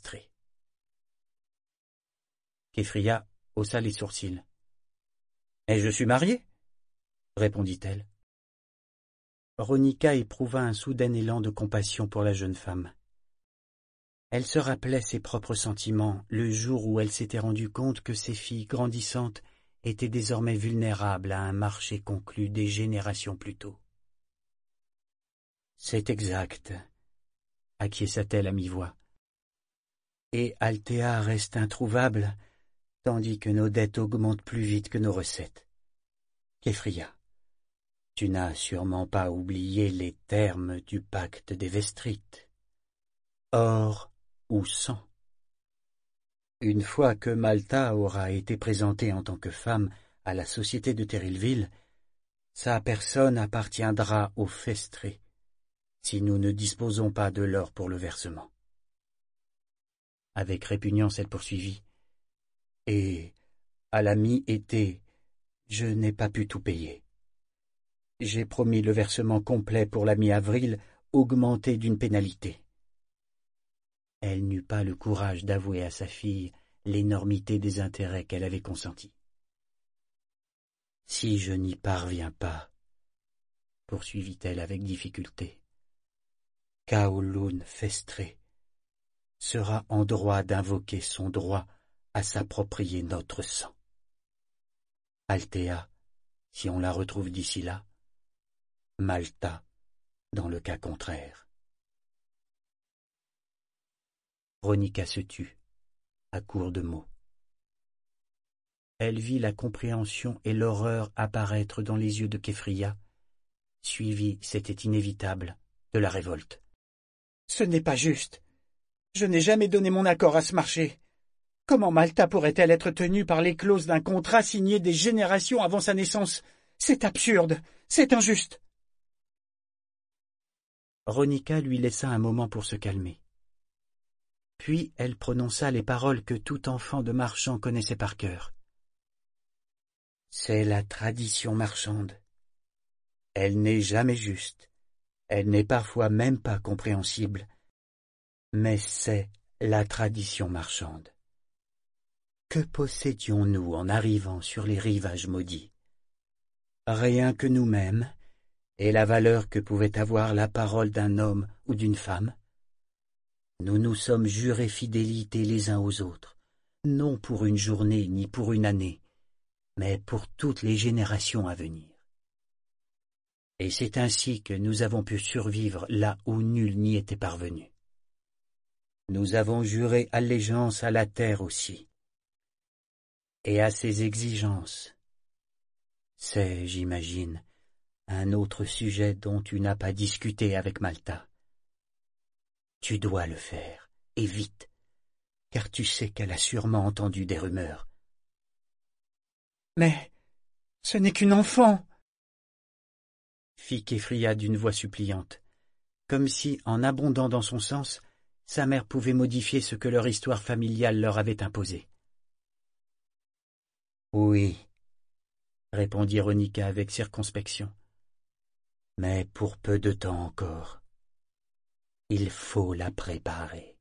Képhria haussa les sourcils. « Mais je suis mariée » répondit-elle. Ronika éprouva un soudain élan de compassion pour la jeune femme. Elle se rappelait ses propres sentiments le jour où elle s'était rendue compte que ses filles grandissantes étaient désormais vulnérables à un marché conclu des générations plus tôt. « C'est exact, » acquiesça-t-elle à mi-voix. « Et Althea reste introuvable, tandis que nos dettes augmentent plus vite que nos recettes. Képhria, tu n'as sûrement pas oublié les termes du pacte des Vestrites. Or ou sang. Une fois que Malta aura été présentée en tant que femme à la société de Terrillville, sa personne appartiendra aux Festré, si nous ne disposons pas de l'or pour le versement. » Avec répugnance, elle poursuivit. « Et à la mi-été, je n'ai pas pu tout payer. J'ai promis le versement complet pour la mi-avril, augmenté d'une pénalité. » Elle n'eut pas le courage d'avouer à sa fille l'énormité des intérêts qu'elle avait consentis. « Si je n'y parviens pas, » poursuivit-elle avec difficulté, « Kowloon Festré sera en droit d'invoquer son droit à s'approprier notre sang. Althea, si on la retrouve d'ici là, Malta, dans le cas contraire. » Ronika se tut, à court de mots. Elle vit la compréhension et l'horreur apparaître dans les yeux de Képhria, suivi, c'était inévitable, de la révolte. « Ce n'est pas juste. Je n'ai jamais donné mon accord à ce marché. Comment Malta pourrait-elle être tenue par les clauses d'un contrat signé des générations avant sa naissance? C'est absurde, c'est injuste. » Ronica lui laissa un moment pour se calmer. Puis elle prononça les paroles que tout enfant de marchand connaissait par cœur. C'est la tradition marchande. Elle n'est jamais juste, elle n'est parfois même pas compréhensible, mais c'est la tradition marchande. Que possédions-nous en arrivant sur les rivages maudits? Rien que nous-mêmes, et la valeur que pouvait avoir la parole d'un homme ou d'une femme. Nous nous sommes jurés fidélité les uns aux autres, non pour une journée ni pour une année, mais pour toutes les générations à venir. Et c'est ainsi que nous avons pu survivre là où nul n'y était parvenu. Nous avons juré allégeance à la terre aussi, et à ses exigences. C'est, j'imagine, un autre sujet dont tu n'as pas discuté avec Malta. Tu dois le faire, et vite, car tu sais qu'elle a sûrement entendu des rumeurs. Mais ce n'est qu'une enfant, fit Kéfria d'une voix suppliante, comme si, en abondant dans son sens, sa mère pouvait modifier ce que leur histoire familiale leur avait imposé. Oui, répondit Ronica avec circonspection, mais pour peu de temps encore. Il faut la préparer.